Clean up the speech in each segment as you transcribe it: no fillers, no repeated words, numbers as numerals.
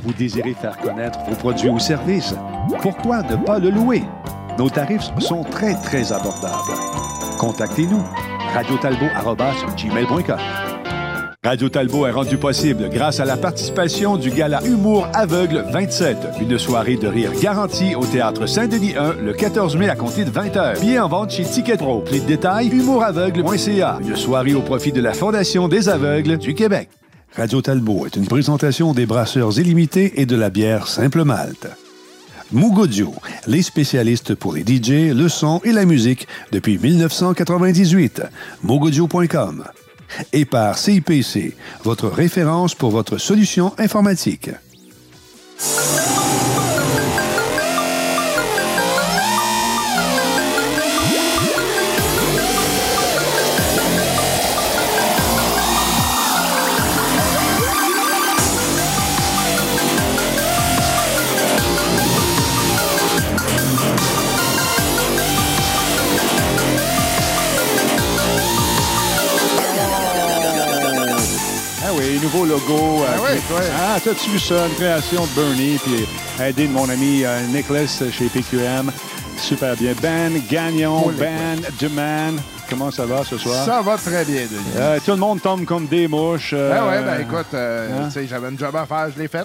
Vous désirez faire connaître vos produits ou services? Pourquoi ne pas le louer? Nos tarifs sont très, très abordables. Contactez-nous. radiotalbot@gmail.com. Radio Talbot est rendu possible grâce à la participation du Gala Humour Aveugle 27. Une soirée de rire garantie au Théâtre Saint-Denis 1 le 14 mai à compter de 20h. Billets en vente chez Ticket Pro. Plus de détails, humouraveugle.ca. Une soirée au profit de la Fondation des aveugles du Québec. Radio Talbot est une présentation des brasseurs illimités et de la bière Simple Malte. Moog Audio, les spécialistes pour les DJ, le son et la musique depuis 1998. moogaudio.com. Et par CIPC, votre référence pour votre solution informatique. Nouveau logo. T'as-tu vu ça? Une création de Bernie, puis aidé de mon ami Nicholas chez PQM. Super bien. Ben Gagnon, Ben Duman. Comment ça va ce soir? Ça va très bien, Denis. Tout le monde tombe comme des mouches. Écoute, tu sais, j'avais une job à faire, je l'ai faite.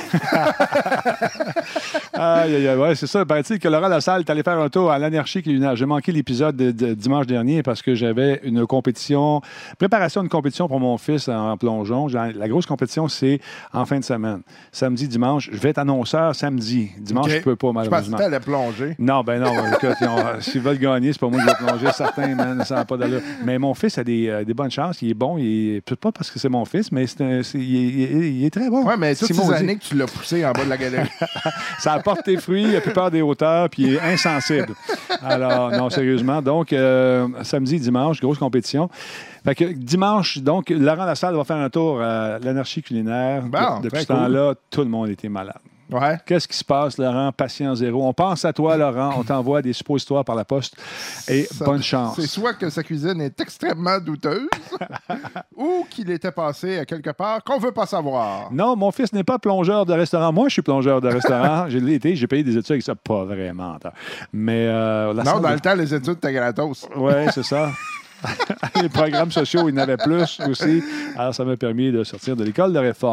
Ouais, c'est ça. Paraît-il que Laurent Lassalle est allé faire un tour à l'Anarchie culinaire. J'ai manqué l'épisode de dimanche dernier parce que j'avais une préparation d'une compétition pour mon fils en plongeon. La grosse compétition, c'est en fin de semaine. Samedi, dimanche. Je vais être annonceur samedi. Dimanche, je peux pas, malheureusement. Je pensais que tu allais plonger. Non, écoute, s'ils veulent gagner, c'est pas moi qui vais plonger. Certains, man, ça n'a pas d'allure. Mais mon fils a des bonnes chances. Il est bon. Peut-être pas parce que c'est mon fils, mais il est très bon. Oui, mais toutes ces années que tu l'as poussé en bas de la galerie. Ça apporte tes fruits, il a plus peur des hauteurs, puis il est insensible. Alors, non, sérieusement. Donc, samedi, dimanche, grosse compétition. Fait que dimanche, donc, Laurent Lassalle va faire un tour à l'Anarchie culinaire. Depuis ce temps-là, tout le monde était malade. Ouais. Qu'est-ce qui se passe, Laurent? Patient zéro. On pense à toi, Laurent. On t'envoie des suppositoires par la poste. Et bonne chance. C'est soit que sa cuisine est extrêmement douteuse ou qu'il était passé à quelque part qu'on ne veut pas savoir. Non, mon fils n'est pas plongeur de restaurant. Moi, je suis plongeur de restaurant. J'ai été, j'ai payé des études avec ça. Pas vraiment. Mais, dans le temps, les études étaient gratos. Oui, c'est ça. Les programmes sociaux, il y en avait plus aussi. Alors, ça m'a permis de sortir de l'école de réforme.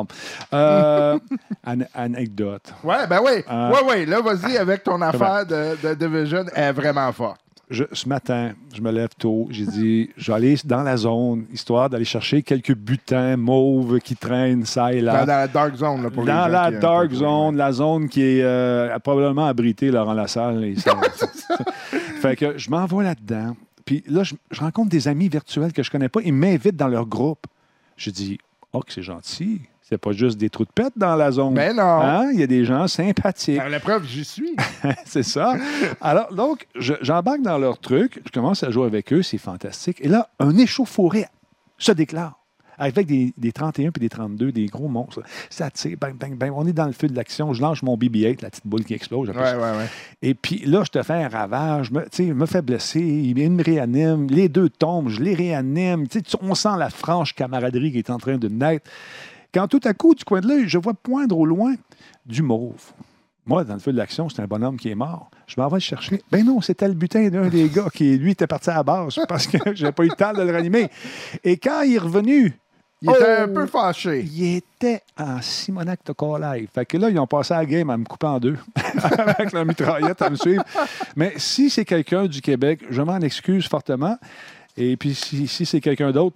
Anecdote. Oui. Là, vas-y avec ton affaire de Division. Elle est vraiment forte. Ce matin, je me lève tôt. J'ai dit, je vais aller dans la zone, histoire d'aller chercher quelques butins mauves qui traînent ça et là. Dans la dark zone. Là, pour dans la dark zone, la zone qui est probablement abritée Laurent Lassalle. Fait que je m'envoie là-dedans. Puis là, je rencontre des amis virtuels que je connais pas. Ils m'invitent dans leur groupe. Je dis, oh, que c'est gentil. C'est pas juste des trous de pète dans la zone. Mais non. Hein? Il y a des gens sympathiques. À la preuve, j'y suis. C'est ça. Alors, donc, j'embarque dans leur truc. Je commence à jouer avec eux. C'est fantastique. Et là, un échauffourée se déclare. Avec des 31 puis des 32, des gros monstres. Ça tire, bang, bang, bang. On est dans le feu de l'action. Je lance mon BB-8, la petite boule qui explose. Ouais. Et puis là, je te fais un ravage. Il me fait blesser. Il me réanime. Les deux tombent. Je les réanime. On sent la franche camaraderie qui est en train de naître. Quand tout à coup, du coin de l'œil, je vois poindre au loin du mauve. Moi, dans le feu de l'action, c'est un bonhomme qui est mort. Je m'en vais le chercher. Ben non, c'était le butin d'un des gars qui, lui, était parti à la base parce que je n'avais pas eu le temps de le ranimer. Et quand il est revenu, il était un peu fâché. Il était en Simonac de Live. Fait que là, ils ont passé à la game à me couper en deux avec la mitraillette à me suivre. Mais si c'est quelqu'un du Québec, je m'en excuse fortement. Et puis si c'est quelqu'un d'autre,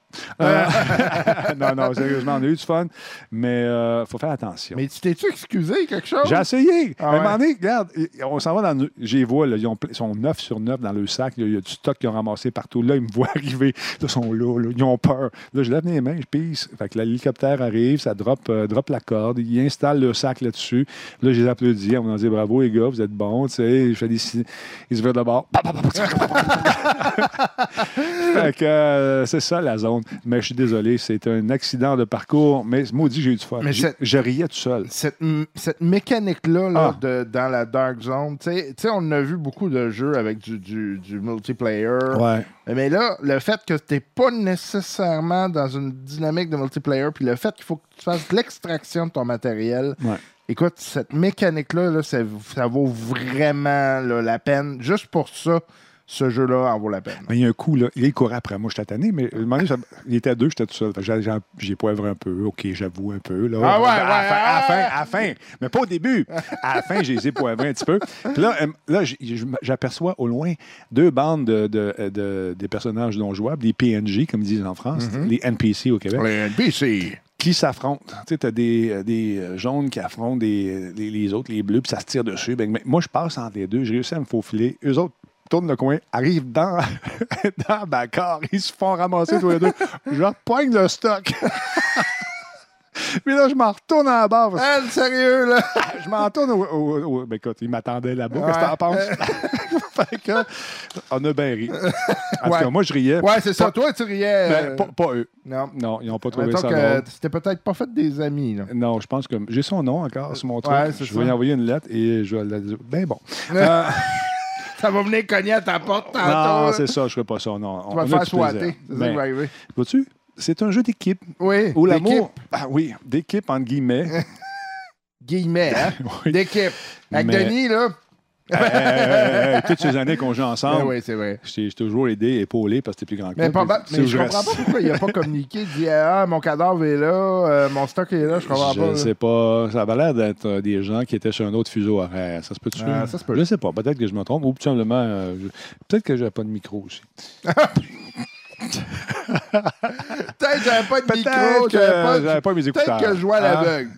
non, sérieusement, on a eu du fun, mais il faut faire attention. Mais tu t'es-tu excusé quelque chose? J'ai essayé. Ah à un moment donné, regarde, on s'en va dans... J'y vois, là, ils sont 9 sur 9 dans le sac. Il y a du stock qu'ils ont ramassé partout. Là, ils me voient arriver. Là, ils sont là, ils ont peur. Là, je lève les mains, je pisse. Fait que l'hélicoptère arrive, ça drop la corde. Ils installent le sac là-dessus. Là, je les applaudis. On m'a dit bravo, les gars, vous êtes bons. Tu sais, je fais des... Ils se virent de bord. Fait que c'est ça, la zone. monde. Mais je suis désolé, c'est un accident de parcours. Mais maudit, j'ai eu du fun. Je riais tout seul. Cette mécanique-là dans la Dark Zone, tu sais, on a vu beaucoup de jeux avec du multiplayer. Ouais. Mais là, le fait que tu n'es pas nécessairement dans une dynamique de multiplayer, puis le fait qu'il faut que tu fasses de l'extraction de ton matériel, écoute, cette mécanique-là, là, ça vaut vraiment là, la peine. Juste pour ça, ce jeu-là en vaut la peine. Mais il y a un coup, là, il courait après moi, j'étais tanné, mais le moment donné, il était à deux, j'étais tout seul. J'ai poivré un peu, OK, j'avoue un peu. Là, à la fin, mais pas au début. À la fin, j'ai les ai poivrés un petit peu. Puis là j'aperçois au loin deux bandes des personnages non jouables, des PNJ, comme ils disent en France, les NPC au Québec. Les NPC. Qui s'affrontent. Tu sais, t'as des jaunes qui affrontent les autres, les bleus, puis ça se tire dessus. Ben, moi, je passe entre les deux, j'ai réussi à me faufiler. Eux autres tournent le coin, arrivent dans ma car, ils se font ramasser tous les deux. Je leur poigne le stock. Puis là, je m'en retourne à la barre. Sérieux, là? Je m'en retourne au... Ben écoute, ils m'attendaient là-bas. Qu'est-ce que t'en penses? Fait que, on a bien ri. En tout cas, moi, je riais. Ouais, c'est ça. Toi, tu riais. Pas eux. Non, ils n'ont pas trouvé ça drôle. C'était peut-être pas fait des amis, là. Non, je pense que... J'ai son nom encore sur mon truc. Ouais, je vais lui envoyer une lettre et je vais la dire. Ben bon. Ça va venir cogner à ta porte tantôt. Non, c'est ça, je ne ferai pas ça. Non. Tu vas te faire swatter. C'est ça qui va arriver. Vois-tu? C'est un jeu d'équipe. Oui, où l'amour... Ah oui, d'équipe, entre guillemets. Guillemets, hein? Oui. D'équipe. Avec Denis, là... toutes ces années qu'on joue ensemble. Oui, c'est vrai. Je t'ai toujours aidé, épaulé, parce que t'es plus grand que moi. Mais je reste. comprends pas pourquoi il n'a pas communiqué. Il dit mon cadavre est là, mon stock est là, je comprends pas. Je sais pas. Ça avait l'air d'être des gens qui étaient sur un autre fuseau horaire. Ça se peut-tu? Ça se peut. Je sais pas. Peut-être que je me trompe. Ou tout simplement, peut-être que j'avais pas de micro aussi. Peut-être que j'avais pas de micro, j'avais pas mes écouteurs. Peut-être que je jouais à l'aveugle.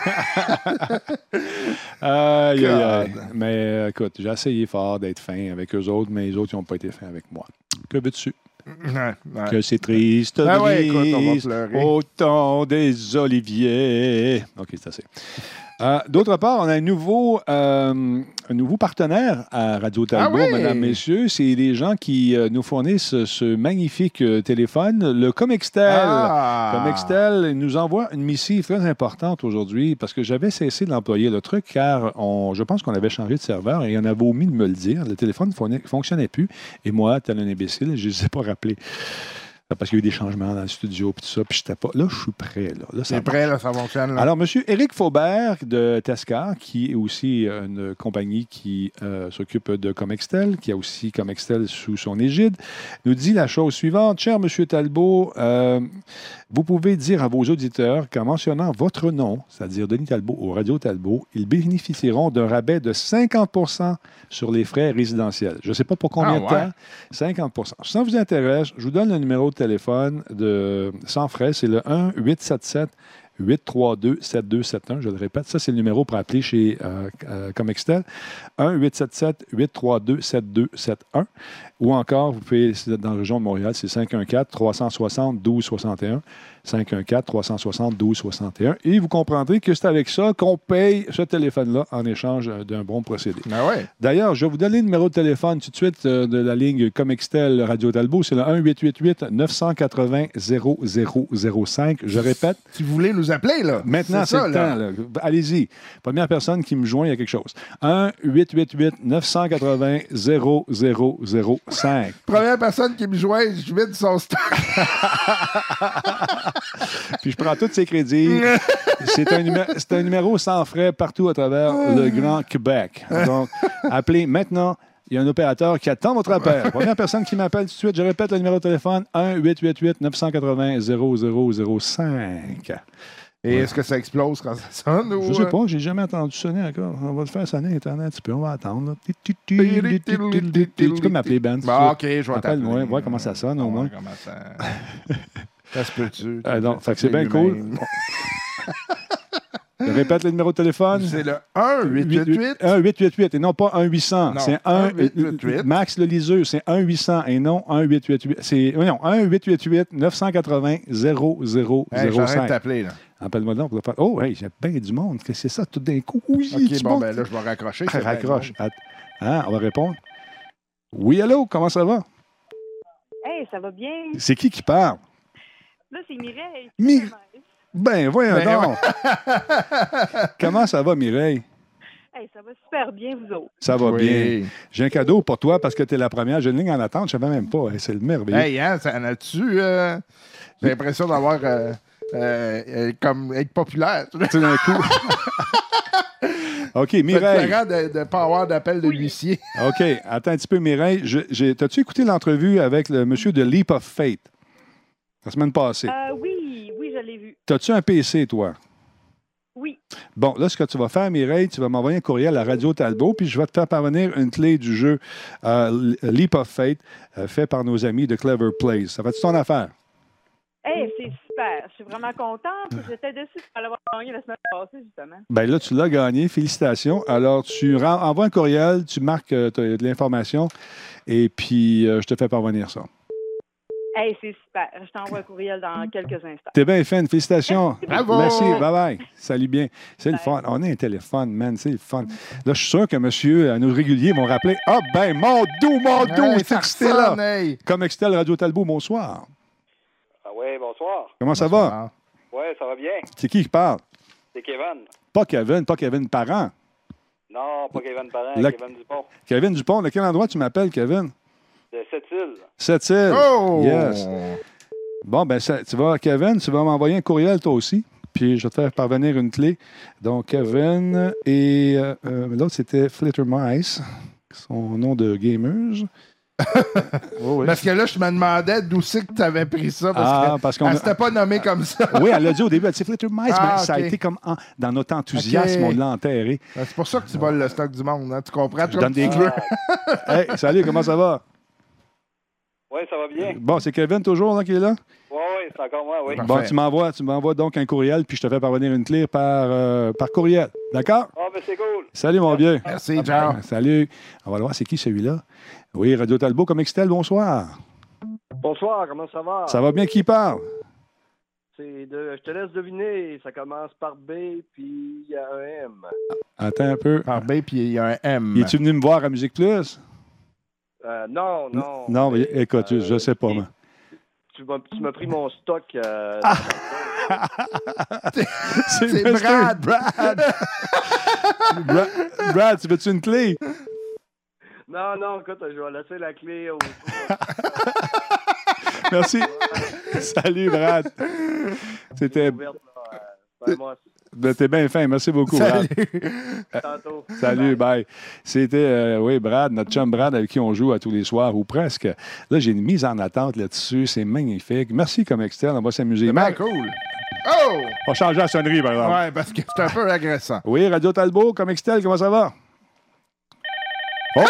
Mais écoute, j'ai essayé fort d'être fin avec eux autres, mais les autres, ils n'ont pas été fins avec moi. Que veux-tu? Que c'est triste, écoute, on va pleurer. au temps des oliviers. OK, c'est assez. D'autre part, on a un nouveau partenaire à Radio Talbot, mesdames, messieurs. C'est des gens qui nous fournissent ce magnifique téléphone, le Comextel. Comextel nous envoie une missive très importante aujourd'hui parce que j'avais cessé de l'employer, le truc, car je pense qu'on avait changé de serveur et on avait omis de me le dire. Le téléphone ne fonctionnait plus. Et moi, tel un imbécile, je ne les ai pas rappelés. Parce qu'il y a eu des changements dans le studio et tout ça. Puis j'étais pas. Là, je suis prêt. Là, c'est prêt, là, ça fonctionne. Là. Alors, M. Éric Faubert de Tescar, qui est aussi une compagnie qui s'occupe de Comextel, qui a aussi Comextel sous son égide, nous dit la chose suivante. Cher M. Talbot, vous pouvez dire à vos auditeurs qu'en mentionnant votre nom, c'est-à-dire Denis Talbot au Radio Talbot, ils bénéficieront d'un rabais de 50 % sur les frais résidentiels. Je ne sais pas pour combien de temps. 50 % Si ça vous intéresse, je vous donne le numéro de téléphone sans frais. C'est le 1-877-832-7271. Je le répète, ça, c'est le numéro pour appeler chez Comextel. 1-877-832-7271. Ou encore, vous pouvez, dans la région de Montréal, c'est 514-360-1261. 514-360-1261. Et vous comprendrez que c'est avec ça qu'on paye ce téléphone-là en échange d'un bon procédé. Ben ouais. D'ailleurs, je vais vous donner le numéro de téléphone tout de suite de la ligne Comextel Radio Talbot. C'est le 1-888-980-0005. Je répète. Si vous voulez nous appeler, là. Maintenant, c'est le temps. Là. Allez-y. Première personne qui me joint, il y a quelque chose. 1-888-980-0005. Première personne qui me joint, je vide son stock. Puis je prends tous ses crédits. C'est un numéro sans frais partout à travers le Grand Québec. Donc, appelez maintenant. Il y a un opérateur qui attend votre appel. Première personne qui m'appelle tout de suite, je répète le numéro de téléphone, 1-888-980-0005. Et est-ce que ça explose quand ça sonne? Ou... Je sais pas, j'ai jamais entendu sonner encore. On va le faire sonner Internet un petit peu, on va attendre. Tu peux m'appeler, Ben. OK, je vais t'appeler. Appelle-moi, voir comment ça sonne au moins. Comment ça... Ça se peut-tu? Fait que c'est bien cool. Je répète le numéro de téléphone. C'est le 1-888. 1-888 et non pas 1-800. C'est 1-888. Max le liseux, c'est 1-800 et non 1-888. C'est 1-888-980-0005. J'arrête de t'appeler, là. Appelle-moi donc pour le faire. Oh, hey, j'ai bien du monde. Qu'est-ce que c'est ça tout d'un coup? Oui, OK, bon, ben là, je vais raccrocher. Raccroche. On va répondre. Oui, allô, comment ça va? Hey, ça va bien. C'est qui parle? Là, c'est Mireille. Ben, voyons Ben, donc. Comment ça va, Mireille? Hey, ça va super bien, vous autres. Ça va Oui. bien. J'ai un cadeau pour toi parce que tu es la première. J'ai une ligne en attente, je ne savais même pas. Hey, c'est le merveilleux. Hey, hein, ça en a-tu? J'ai l'impression d'avoir comme être populaire. Tout d'un coup. OK, Mireille. C'est de ne pas avoir d'appel de l'huissier. OK, attends un petit peu, Mireille. T'as-tu écouté l'entrevue avec le monsieur de Leap of Faith la semaine passée? Oui, je l'ai vu. T'as-tu un PC, toi? Oui. Bon, là, ce que tu vas faire, Mireille, tu vas m'envoyer un courriel à Radio Talbot, puis je vais te faire parvenir une clé du jeu Leap of Faith, fait par nos amis de Clever Plays. Ça va-tu ton affaire? Hey, c'est super. Je suis vraiment contente. J'étais déçue de l'avoir gagné la semaine passée, justement. Ben là, tu l'as gagné. Félicitations. Alors, tu envoies un courriel, tu marques de l'information, et puis je te fais parvenir ça. Hey, c'est super. Je t'envoie un courriel dans quelques instants. T'es bien fin. Félicitations. Bravo! Merci. Bye-bye. Salut bien. C'est le fun. On a un téléphone, man. C'est le fun. Là, je suis sûr que monsieur, nos réguliers vont rappeler. Ah, ben, mon dos, Hey, c'est excité là. hey. Comme Excel Radio Talbot, bonsoir. Ah oui, bonsoir. Comment ça va? Oui, ça va bien. C'est qui parle? C'est Kevin. Pas Kevin Parent. Non, pas Kevin Parent, Le- Kevin Dupont. Kevin Dupont, de quel endroit tu m'appelles, Kevin? De Sept-Îles. Sept-Îles. Oh! Yes. Bon, ben, tu vas, Kevin, tu vas m'envoyer un courriel toi aussi, puis je vais te faire parvenir une clé. Donc, Kevin et l'autre, c'était Flitter Mice, son nom de gamers. Oui. Parce que là, je me demandais d'où c'est que tu avais pris ça. Parce qu'on elle s'était pas nommée comme ça. Oui, elle l'a dit au début, elle dit Flitter Mice, Ah, mais ça a ok. été comme dans notre enthousiasme, Ok. on l'a enterré. Ben, c'est pour ça que tu voles le stock du monde. Hein? Tu comprends? Je donne des clés. Hey, salut, comment ça va? Oui, ça va bien. Bon, c'est Kevin toujours là, qui est là? Oui, c'est encore moi, oui. Parfait. Bon, tu m'envoies donc un courriel, puis je te fais parvenir une clé par courriel. D'accord? Ah, ben c'est cool. Salut, mon vieux. Merci, ciao. Salut. On va voir, c'est qui celui-là? Oui, Radio Talbot, comme Excel, bonsoir. Bonsoir, comment ça va? Ça va bien, qui parle? Je te laisse deviner, ça commence par B, puis il y a un M. Attends un peu. Par B, puis il y a un M. Es-tu venu me voir à Musique Plus? Non. Non, mais écoute, je sais pas, moi. Tu m'as pris mon stock. C'est Mr. Brad. Brad, tu veux-tu une clé? Non, écoute, je vais laisser la clé au... Merci. Salut, Brad. C'était... ouverte, là. Moi, T'es bien fin. Merci beaucoup, Brad. tantôt. Salut, bye. C'était, oui, Brad, notre chum Brad avec qui on joue à tous les soirs, ou presque. Là, j'ai une mise en attente là-dessus. C'est magnifique. Merci comme Excel. On va s'amuser. C'est bien cool. Oh! On va changer la sonnerie, par exemple. Ouais, parce que c'est un peu agressant. Oui, Radio Talbot, comme Excel, comment ça va? Oh!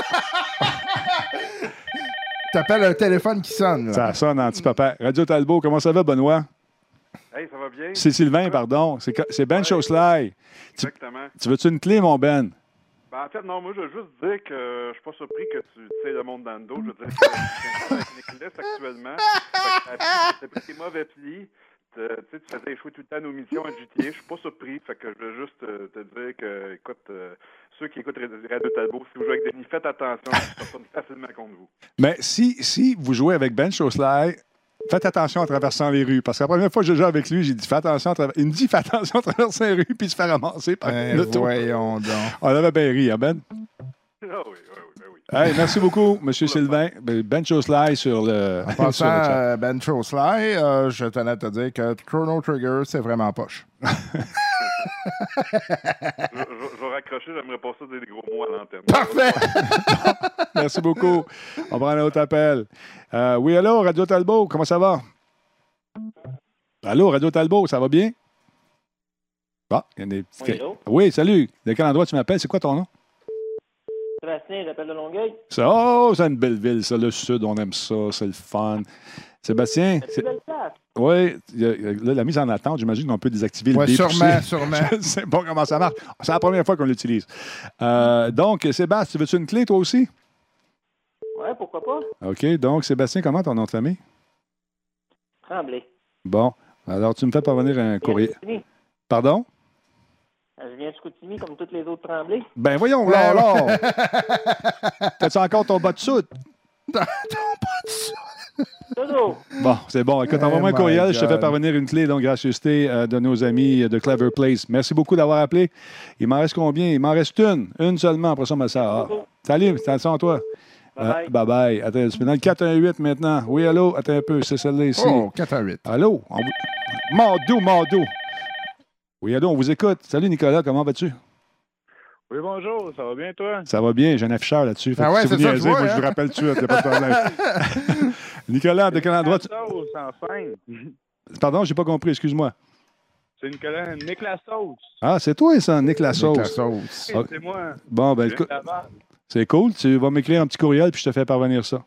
T'appelles un téléphone qui sonne. Là. Ça sonne, anti-papa. Radio Talbot, comment ça va, Benoît? Hey, ça va bien? C'est Sylvain, pardon. C'est Ben Chaucelay. Exactement. Tu veux-tu une clé, mon Ben? Ben, en fait, non, moi, je veux juste dire que je suis pas surpris que tu sais le monde dans le dos. Je veux dire que avec Nicolas actuellement. T'as pris tes mauvais plis. Tu faisais échouer tout le temps nos missions à GTA. Je suis pas surpris. Fait que je veux juste te dire que, écoute, ceux qui écoutent Radio Talbot, si vous jouez avec Denis, faites attention. Ça sonne facilement contre vous. Mais si vous jouez avec Ben Chaucelay, faites attention en traversant les rues. Parce que la première fois que je joue avec lui, j'ai dit fais attention il me dit fais attention en traversant les rues, puis il se fait ramasser par l'auto. Voyons donc. On avait bien ri, hein, Ben? Ah oui. Hey, merci beaucoup, M. Sylvain. Ben Chaucelay sur le. En sur le chat. passant, Ben Chaucelay, je tenais à te dire que Chrono Trigger, c'est vraiment poche. Je vais raccrocher, j'aimerais pas ça dire des gros mots à l'antenne. Parfait! Merci beaucoup. On prend un autre appel. Oui, allô, Radio Talbot, comment ça va? Allô, Radio Talbot, ça va bien? Bon, il y a des petits... Oui, allô? Oui, salut. De quel endroit tu m'appelles? C'est quoi ton nom? Sébastien, j'appelle de Longueuil. C'est une belle ville, ça. Le Sud, on aime ça. C'est le fun. Sébastien? C'est une belle place. Oui, là, la mise en attente, j'imagine qu'on peut désactiver le Oui, bip sûrement. Je ne sais pas comment ça marche. C'est la première fois qu'on l'utilise. Donc, Sébastien, veux-tu une clé, toi aussi? Ouais, pourquoi pas? OK. Donc, Sébastien, comment ton nom de famille? Tremblay. Bon. Alors, tu me fais parvenir un courrier. Chicoutimi. Pardon? Je viens de Chicoutimi comme toutes les autres Tremblay. Ben voyons, là, alors! T'as-tu encore ton bas de soude? Ton pas de ça. Toujours. Bon, c'est bon. Écoute, envoie-moi un my courriel. Je te fais God. parvenir une clé, donc, gracieuseté de nos amis de Clever Place. Merci beaucoup d'avoir appelé. Il m'en reste combien? Il m'en reste une seulement. Après ça, on me sert. Ah. Salut, attention à toi. Bye-bye. Bye-bye. Attends, c'est dans le 418 maintenant. Oui, allô? Attends un peu, c'est celle-là ici. Oh, 4 à 8. Allô? Mardo. Oui, allô, on vous écoute. Salut, Nicolas, comment vas-tu? Oui, bonjour, ça va bien, toi? Ça va bien, j'ai un afficheur là-dessus. Fait Ah que ouais, si vous c'est ça, niaisez, je vois, moi, je hein? vous rappelle tout de suite, il n'y a pas de problème. Nicolas, de quel endroit? Sauce, enfin. Pardon, j'ai pas compris, excuse-moi. C'est Nicolas Sauce. Ah, c'est toi, ça, Nick la Avec sauce. la sauce. Ah. C'est moi. Bon, ben, écoute, c'est cool. Tu vas m'écrire un petit courriel, puis je te fais parvenir ça.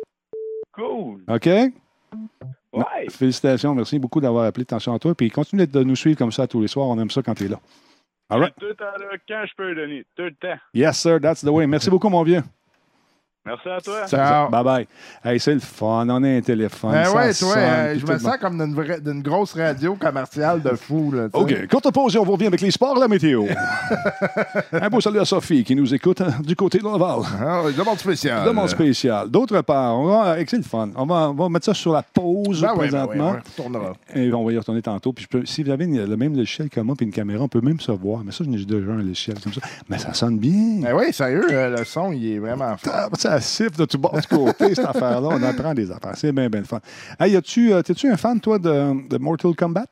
Cool. OK? Ouais. Félicitations, merci beaucoup d'avoir appelé. Attention à toi. Puis continue de nous suivre comme ça tous les soirs. On aime ça quand tu es là. All right. Tout le temps là, quand je peux le donner. Tout le temps. Yes, sir. That's the way. Merci beaucoup, mon vieux. Merci à toi. Ciao. Bye-bye. Hey, c'est le fun. On a un téléphone. Ben ça ouais, toi, sonne, puis je tout me le sens comme d'une grosse radio commerciale de fou. Là, tu sais. OK. Courte pause et on revient avec les sports, la météo. Un beau salut à Sophie qui nous écoute du côté de Laval. Ah, demande spéciale. Demande spéciale. D'autre part, c'est le fun. On va mettre ça sur la pause présentement. Retournera. Et on va y retourner tantôt. Puis si vous avez le même logiciel que moi puis une caméra, on peut même se voir. Mais ça, j'ai déjà un logiciel comme ça. Mais ça sonne bien. Ben oui, sérieux, le son, il est vraiment fort. Ça siffle de tout bord du côté, cette affaire-là. On apprend des affaires. C'est bien, bien le fun. Hey, t'es-tu un fan, toi, de Mortal Kombat?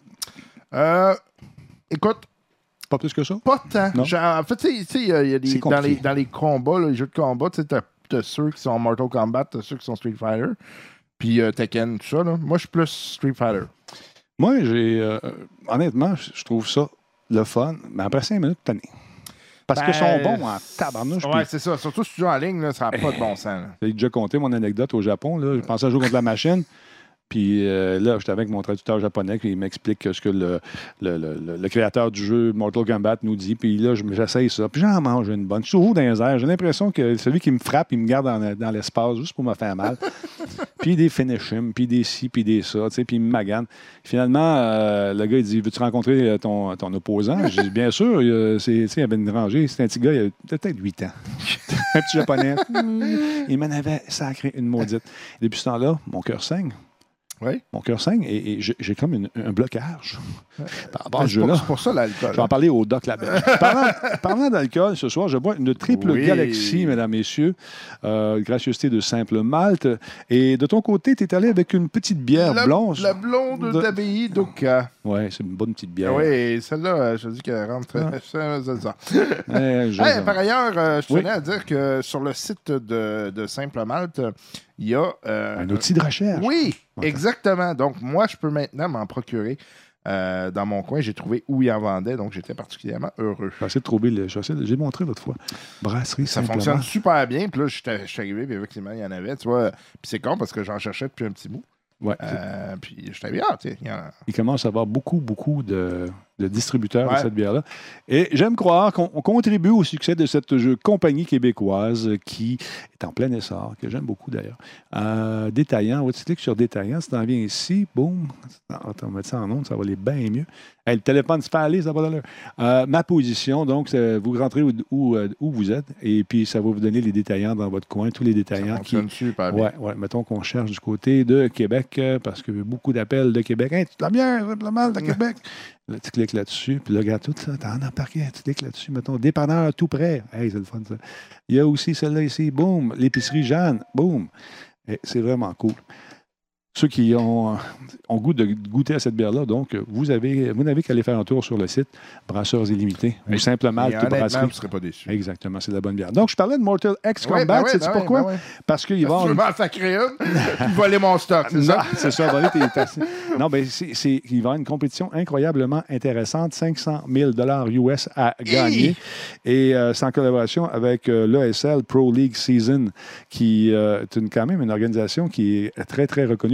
Écoute, Pas plus que ça? pas tant. Non? En fait, tu sais, il y a C'est des, compliqué. dans les combats, les jeux de combat, tu sais, t'as ceux qui sont Mortal Kombat, t'as ceux qui sont Street Fighter, puis Tekken, tout ça. Là. Moi, je suis plus Street Fighter. Moi, honnêtement, je trouve ça le fun. Mais après 5 minutes, tanné. Parce qu'ils sont bons en tabarnouche. Ouais, c'est ça. Surtout si tu joues en ligne, là, ça n'a pas de bon sens. Là. J'ai déjà conté mon anecdote au Japon. Là. Je pensais à jouer contre la machine. Puis là, j'étais avec mon traducteur japonais qui m'explique ce que le créateur du jeu Mortal Kombat nous dit. Puis là, j'essaye ça. Puis j'en mange une bonne. Je suis toujours dans les airs. J'ai l'impression que celui qui me frappe, il me garde dans l'espace juste pour me faire mal. Puis des finish him, puis des ci, puis des ça. Puis il me magane. Finalement, le gars, il dit, veux-tu rencontrer ton opposant? J'ai dit, bien sûr. Il y avait une rangée. C'était un petit gars, il avait peut-être 8 ans. Un petit japonais. Il m'en avait sacré une maudite. Depuis ce temps-là, mon cœur saigne. Oui. Mon cœur saigne et j'ai comme un blocage par rapport à ce jeu-là. C'est pour ça l'alcool. Je vais en parler au doc là-bas. Parlant d'alcool, ce soir, je bois une triple Galaxie, mesdames, messieurs. Gracieuseté de simple malte. Et de ton côté, tu es allé avec une petite bière blanche. La blonde d'abbaye d'Oka. Oui, c'est une bonne petite bière. Oui, celle-là, je dis qu'elle rentre très... C'est ça. Par ailleurs, je tenais à dire que sur le site de Simple Malte, il y a... un outil de recherche. Oui, exactement. Donc, moi, je peux maintenant m'en procurer. Dans mon coin, j'ai trouvé où ils en vendaient, donc j'étais particulièrement heureux. J'ai essayé de trouver j'ai montré l'autre fois. Brasserie Ça Simplement. fonctionne super bien. Puis là, je suis arrivé, puis effectivement, il y en avait, tu vois. Puis c'est con parce que j'en cherchais depuis un petit bout. Ouais. Puis j'étais bien, tu sais. Il commence à avoir beaucoup de distributeurs de cette bière-là. Et j'aime croire qu'on contribue au succès de cette compagnie québécoise qui est en plein essor, que j'aime beaucoup d'ailleurs. Détaillant, tu cliques sur détaillant, ça t'en vient ici, boum, on va mettre ça en onde, ça va aller bien mieux. Hey, le téléphone se fait aller, ça va dans l'heure. Ma position, donc, vous rentrez où vous êtes, et puis ça va vous donner les détaillants dans votre coin, tous les détaillants ça fonctionne super bien. Ouais, mettons qu'on cherche du côté de Québec, parce que beaucoup d'appels de Québec. Hey, tu de la bière, tu de la malle de Québec. Là, tu cliques là-dessus, puis là, regarde tout ça, t'en as parquet, tu cliques là-dessus, mettons, dépanneur tout près. Hey, c'est le fun, ça. Il y a aussi celle-là ici, boum, l'épicerie Jeanne, boum. Et c'est vraiment cool. Ceux qui ont goût de goûter à cette bière-là, donc, vous n'avez qu'à aller faire un tour sur le site Brasseurs Illimités ou simplement Honnêtement, brasserie. vous ne serez pas déçus. Exactement, c'est de la bonne bière. Donc, je parlais de Mortal X Kombat, sais-tu pourquoi? Parce qu'il va... Tu veux m'en sacrer une, puis voler mon stock, c'est ça? C'est ça, voler tes tasses. Non, ben, il va y avoir une compétition incroyablement intéressante, 500 000 US à gagner. Et c'est en collaboration avec l'ESL Pro League Season, qui est quand même une organisation qui est très, très reconnue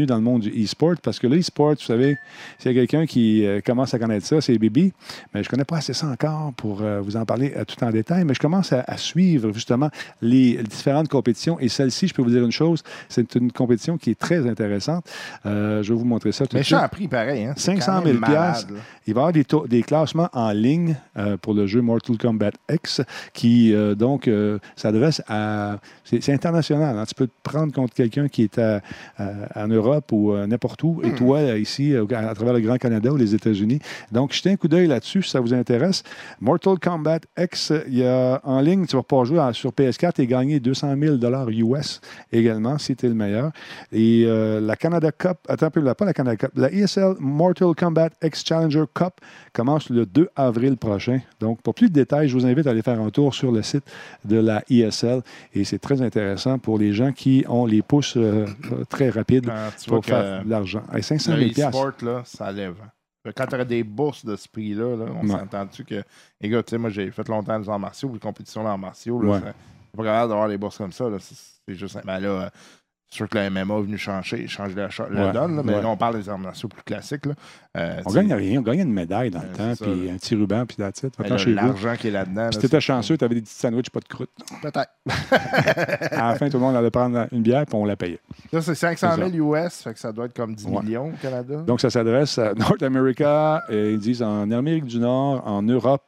bienvenue dans le monde du e-sport parce que le e-sport, vous savez, s'il y a quelqu'un qui commence à connaître ça, c'est Bibi. Mais je ne connais pas assez ça encore pour vous en parler tout en détail, mais je commence à suivre justement les différentes compétitions et celle-ci, je peux vous dire une chose, c'est une compétition qui est très intéressante. Je vais vous montrer ça tout de suite. Méchant prix, pareil. Hein? 500 000 $. Il va y avoir des classements en ligne pour le jeu Mortal Kombat X qui, donc, s'adresse à... C'est international. Hein? Tu peux te prendre contre quelqu'un qui est en Europe ou n'importe où, et toi, ici, à travers le Grand Canada ou les États-Unis. Donc, jetez un coup d'œil là-dessus si ça vous intéresse. Mortal Kombat X, il y a en ligne, tu vas pouvoir jouer sur PS4 et gagner 200 000 $ US également, si tu es le meilleur. Et la Canada Cup, attends un peu, pas la Canada Cup, la ESL Mortal Kombat X Challenger Cup commence le 2 avril prochain. Donc, pour plus de détails, je vous invite à aller faire un tour sur le site de la ESL. Et c'est très intéressant pour les gens qui ont les pouces très rapides pour faire de l'argent. 500 000 $. Le e-sport, là, ça lève. Quand tu aurais des bourses de ce prix-là, on s'est entendu que... Les gars, tu sais, moi, j'ai fait longtemps des arts martiaux, les compétitions d'arts martiaux. Là, c'est pas grave d'avoir des bourses comme ça. Là, c'est juste... Ben là, c'est sûr que la MMA est venu changer la donne, là, mais là, on parle des arts martiaux plus classiques. Là. On gagne rien. On gagne une médaille dans le temps, puis un petit ruban, puis la titre. L'argent qui est là-dedans. Si tu étais chanceux, tu avais des petits sandwichs, pas de croûte. Peut-être. À la fin, tout le monde allait prendre une bière, puis on la payait. Ça, c'est 500 000 US, fait que ça doit être comme 10 millions au Canada. Donc, ça s'adresse à North America, ils disent en Amérique du Nord, en Europe,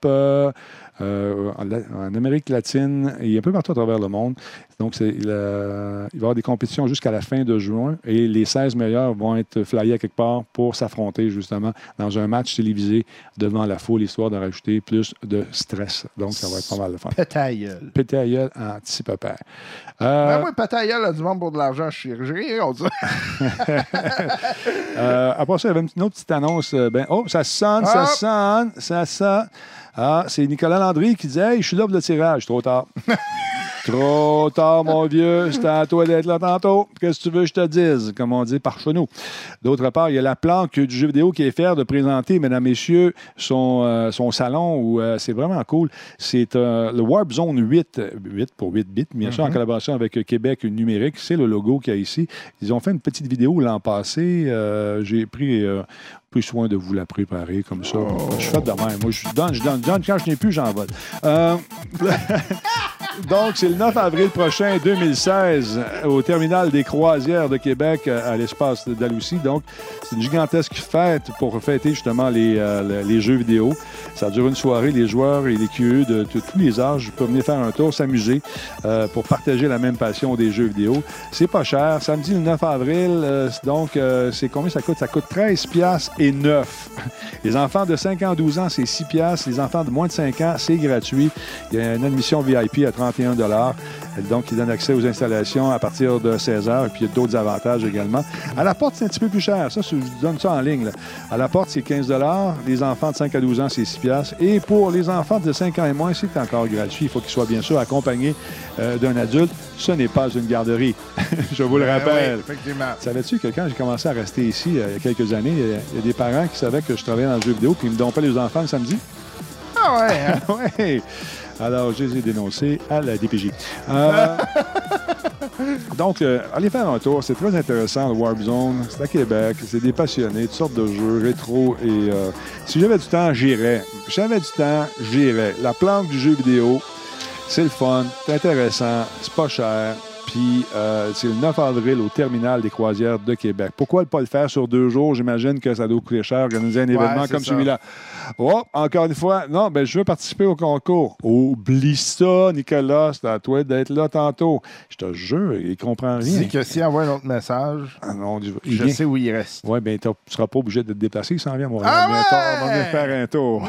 en Amérique latine et un peu partout à travers le monde. Donc, il va y avoir des compétitions jusqu'à la fin de juin et les 16 meilleurs vont être flyés quelque part pour s'affronter justement dans un match télévisé devant la foule, histoire de rajouter plus de stress. Donc, ça va être pas mal de fun. Pété à gueule. Pété à gueule en petit pépère. Moi, pété à gueule, du monde pour de l'argent, je suis on dit. Après ça, il y avait une autre petite annonce. Ça sonne. Ah, c'est Nicolas Landry qui disait « Hey, je suis là pour le tirage. » Trop tard. Trop tard, mon vieux. C'était à toi d'être là tantôt. Qu'est-ce que tu veux que je te dise, comme on dit par chez nous. D'autre part, il y a la planque du jeu vidéo qui est fière de présenter, mesdames, messieurs, son salon où c'est vraiment cool. C'est le Warp Zone 8 pour 8 bits, bien sûr, en collaboration avec Québec Numérique. C'est le logo qu'il y a ici. Ils ont fait une petite vidéo l'an passé. J'ai pris soin de vous la préparer comme ça. Je suis fait de même. Moi, je donne. Quand je n'ai plus, j'en vole. Donc, c'est le 9 avril prochain, 2016, au terminal des croisières de Québec, à l'espace d'Aloussie. Donc, c'est une gigantesque fête pour fêter justement les jeux vidéo. Ça dure une soirée. Les joueurs et les curieux de tous les âges peuvent venir faire un tour, s'amuser pour partager la même passion des jeux vidéo. C'est pas cher. Samedi, le 9 avril, donc, c'est combien ça coûte? Ça coûte 13$ et 9. Les enfants de 5 ans à 12 ans, c'est 6$. Les enfants de moins de 5 ans, c'est gratuit. Il y a une admission VIP à 31$. Donc, il donne accès aux installations à partir de 16h. Et puis, il y a d'autres avantages également. À la porte, c'est un petit peu plus cher. Ça, je vous donne ça en ligne. Là. À la porte, c'est 15$. Les enfants de 5 à 12 ans, c'est 6$. Et pour les enfants de 5 ans et moins, c'est encore gratuit. Il faut qu'ils soient bien sûr accompagnés d'un adulte. Ce n'est pas une garderie. Je vous le rappelle. Oui, effectivement. Savais-tu que quand j'ai commencé à rester ici il y a quelques années, il y a des parents qui savaient que je travaillais dans le jeu vidéo puis ils me donnent pas les enfants le samedi? Ah ouais, hein? Oui. Alors, je les ai dénoncés à la DPJ. Donc, allez faire un tour. C'est très intéressant, le Warp Zone. C'est à Québec. C'est des passionnés, toutes sortes de jeux rétro. Et si j'avais du temps, j'irais. Si j'avais du temps, j'irais. La planque du jeu vidéo, c'est le fun, c'est intéressant, c'est pas cher. Puis, c'est le 9 avril au terminal des croisières de Québec. Pourquoi ne pas le faire sur 2 jours? J'imagine que ça doit coûter cher, organiser un événement comme celui-là. Oh, encore une fois, non, je veux participer au concours. Oublie ça, Nicolas, c'est à toi d'être là tantôt. Je te jure, il ne comprend rien. C'est que s'il envoie un autre message, je sais où il reste. Oui, bien, tu ne seras pas obligé de te déplacer, il s'en vient à Montréal. On va venir faire un tour.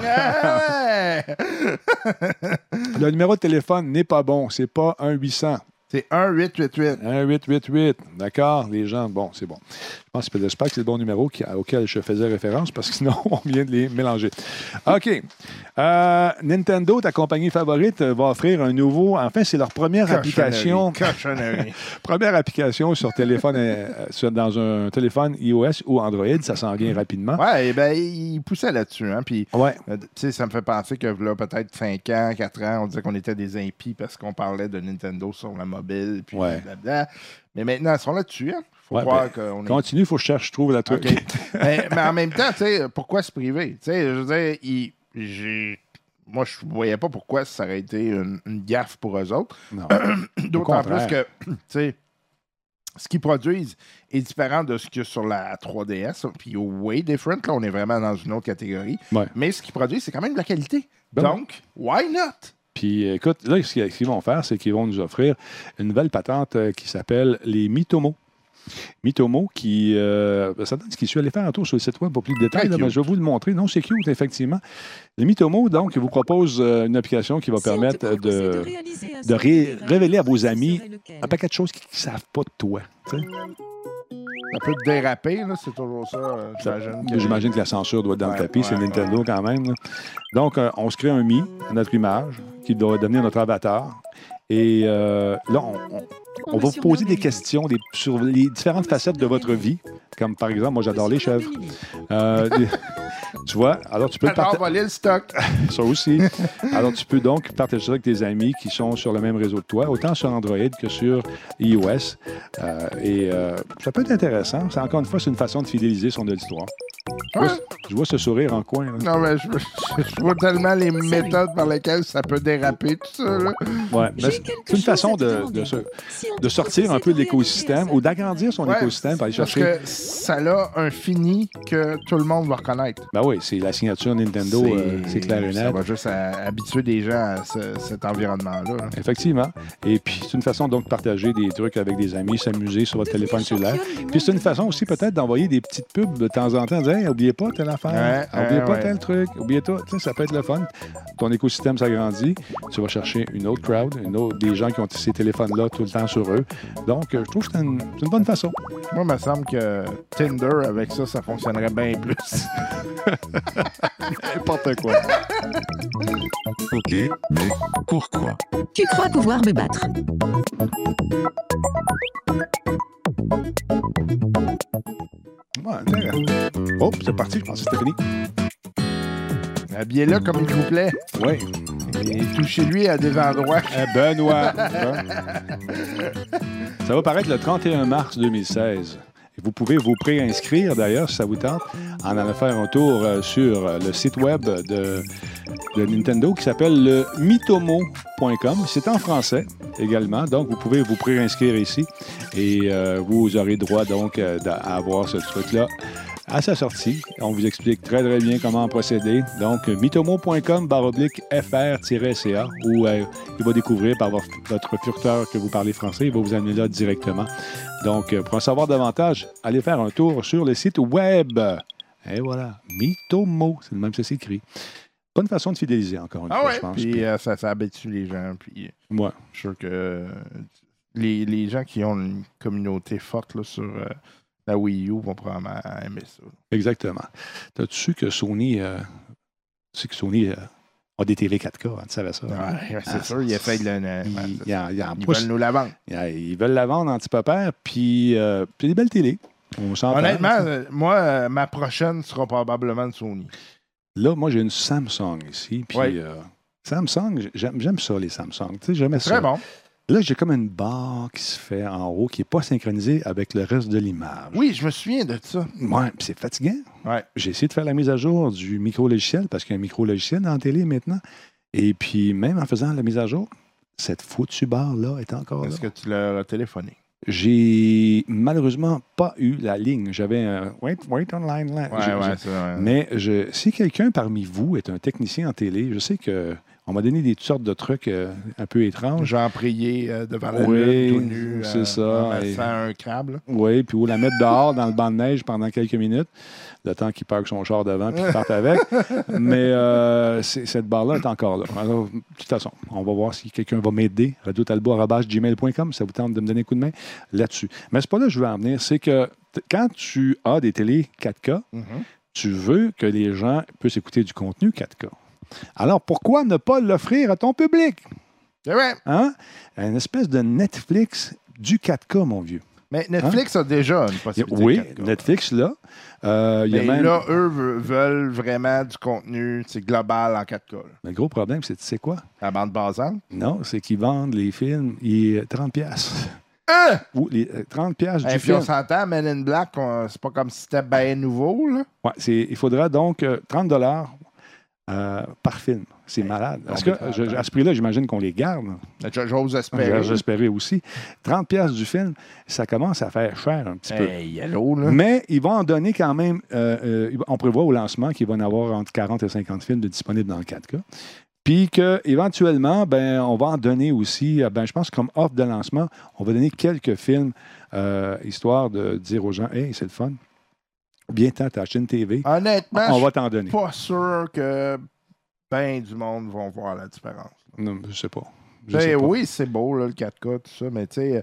Le numéro de téléphone n'est pas bon, c'est pas 1-800. C'est 1-888. 1-888. D'accord, les gens, bon, c'est bon. J'espère que c'est le bon numéro auquel je faisais référence parce que sinon, on vient de les mélanger. OK. Nintendo, ta compagnie favorite, va offrir un nouveau... Enfin, c'est leur première application. Première application sur téléphone, dans un téléphone iOS ou Android. Ça s'en vient rapidement. Oui, bien, il poussait là-dessus. Hein, puis, tu sais, ça me fait penser que là, peut-être 5 ans, 4 ans, on disait qu'on était des impies parce qu'on parlait de Nintendo sur la mobile. Puis blablabla. Mais maintenant, ils sont là-dessus. Hein? Faut Ouais, croire ben, qu'on est... Continue, il faut que je trouve la truc. OK. mais en même temps, tu sais, pourquoi se priver? Tu sais, je veux dire, moi, je voyais pas pourquoi ça aurait été une gaffe pour eux autres. Non. D'autant Au plus contraire. que, tu sais, ce qu'ils produisent est différent de ce qu'il y a sur la 3DS. Puis way different, là, on est vraiment dans une autre catégorie. Ouais. Mais ce qu'ils produisent, c'est quand même de la qualité. Ben Donc, why not? Puis écoute, là, ce qu'ils vont faire, c'est qu'ils vont nous offrir une nouvelle patente qui s'appelle les Mitomo. Mitomo, ça donne ce qu'il suis allé faire un tour sur le site web pour plus de détails, là, mais je vais vous le montrer. Non, c'est cute, effectivement. Les Mitomo, donc, vous propose une application qui va permettre de révéler à vos amis un paquet de choses qu'ils ne savent pas de toi. Tu sais. Ça peut déraper, là, c'est toujours ça, j'imagine. J'imagine que la censure doit être dans le tapis, c'est Nintendo quand même. Là. Donc, on se crée un Mi, notre image, qui doit devenir notre avatar. Et là, on va vous poser des questions sur les différentes facettes de votre vie. Comme par exemple, moi, j'adore les chèvres. Tu vois, alors tu peux voler le stock. Ça aussi. Alors, tu peux donc partager ça avec tes amis qui sont sur le même réseau que toi, autant sur Android que sur iOS. Ça peut être intéressant. Encore une fois, c'est une façon de fidéliser son auditoire. Je vois ce sourire en coin. Là. Non, mais je vois tellement les méthodes par lesquelles ça peut déraper, tout ça. Là. Ouais, c'est une façon de sortir un peu de l'écosystème ou d'agrandir son écosystème pour aller chercher. Parce que ça a un fini que tout le monde va reconnaître. Ben oui, c'est la signature Nintendo, c'est clair et net. Ça va juste habituer des gens à cet environnement-là. Hein. Effectivement. Et puis, c'est une façon donc de partager des trucs avec des amis, s'amuser sur votre téléphone cellulaire. Puis, c'est une façon aussi peut-être d'envoyer des petites pubs de temps en temps, dire hey, oubliez pas telle affaire, oubliez pas tel truc, oubliez pas. Ça peut être le fun. Ton écosystème s'agrandit. Tu vas chercher une autre crowd, des gens qui ont ces téléphones-là tout le temps sur eux. Donc, je trouve que c'est une bonne façon. Moi, il me semble que Tinder, avec ça fonctionnerait bien plus. N'importe quoi. OK, mais pourquoi? Tu crois pouvoir me battre? Ouais, intéressant. Oh, c'est parti, je pense que c'était fini. Habillez-le comme il vous plaît. Oui. Et touchez-lui à des endroits. Benoît. Ça va paraître le 31 mars 2016. Et vous pouvez vous préinscrire, d'ailleurs, si ça vous tente, en allant faire un tour sur le site web de Nintendo qui s'appelle le mitomo.com. C'est en français également, donc vous pouvez vous préinscrire ici et vous aurez droit donc à avoir ce truc-là à sa sortie. On vous explique très, très bien comment procéder. Donc, mitomo.com/FR-CA où il va découvrir par votre furteur que vous parlez français. Il va vous amener là directement. Donc, pour en savoir davantage, allez faire un tour sur le site web. Et voilà, Mitomo, c'est le même que ça s'écrit. Bonne façon de fidéliser, encore une fois, je pense. Puis ça habitue les gens. Puis je suis sûr que les gens qui ont une communauté forte là, sur la Wii U vont probablement aimer ça. Exactement. T'as-tu su que Sony, a des TV 4K? Tu savais ça? Ouais, c'est sûr, ils essayent de ils veulent nous la vendre. Ils veulent la vendre anti-papa, puis des belles télés. Honnêtement, moi, ma prochaine sera probablement une Sony. Là, moi, j'ai une Samsung ici. Puis Samsung, j'aime ça, les Samsung. Tu sais, j'aimais ça. Très bon. Là, j'ai comme une barre qui se fait en haut qui n'est pas synchronisée avec le reste de l'image. Oui, je me souviens de ça. Oui, puis c'est fatigant. Ouais. J'ai essayé de faire la mise à jour du micro-logiciel parce qu'il y a un micro-logiciel dans la télé maintenant. Et puis, même en faisant la mise à jour, cette foutue barre-là est encore là. Est-ce que tu l'as téléphoné? J'ai malheureusement pas eu la ligne. J'avais un wait online. Mais si quelqu'un parmi vous est un technicien en télé, je sais que on m'a donné toutes sortes de trucs un peu étranges. Genre prier devant la lune, tout nu, c'est ça. un crabe. Oui, puis ou la mettre dehors dans le banc de neige pendant quelques minutes, le temps qu'il parque son char devant puis qu'il parte avec. Mais cette barre-là est encore là. Alors, de toute façon, on va voir si quelqu'un va m'aider. radiotalbot@gmail.com, ça vous tente de me donner un coup de main là-dessus. Mais c'est pas là que je veux en venir. C'est que quand tu as des télés 4K, tu veux que les gens puissent écouter du contenu 4K. Alors, pourquoi ne pas l'offrir à ton public? C'est vrai. Hein? Une espèce de Netflix du 4K, mon vieux. Mais Netflix a déjà une possibilité. Oui, 4K. Netflix, là. Mais là, eux veulent vraiment du contenu global en 4K. Là. Mais le gros problème, c'est, tu sais quoi? La bande basante? Non, c'est qu'ils vendent les films, il est 30$. Ou les 30$ du Puis film. on s'entend, Men in Black, c'est pas comme si c'était bien nouveau, là. Ouais, il faudra donc 30$ par film. C'est malade. Parce que à ce prix-là, j'imagine qu'on les garde. J'ose espérer. J'espérais aussi. 30$ du film, ça commence à faire cher un petit peu. Yellow, là. Mais ils vont en donner quand même. On prévoit au lancement qu'il va y en avoir entre 40 et 50 films disponibles dans le 4K. Puis qu'éventuellement, on va en donner aussi, je pense comme offre de lancement, on va donner quelques films, histoire de dire aux gens, « Hey, c'est le fun. Bien temps, t'as acheté une TV. Honnêtement, on va t'en donner. Je suis pas sûr que du monde vont voir la différence. Non, je sais pas. Oui, c'est beau, là, le 4K, tout ça, mais tu sais,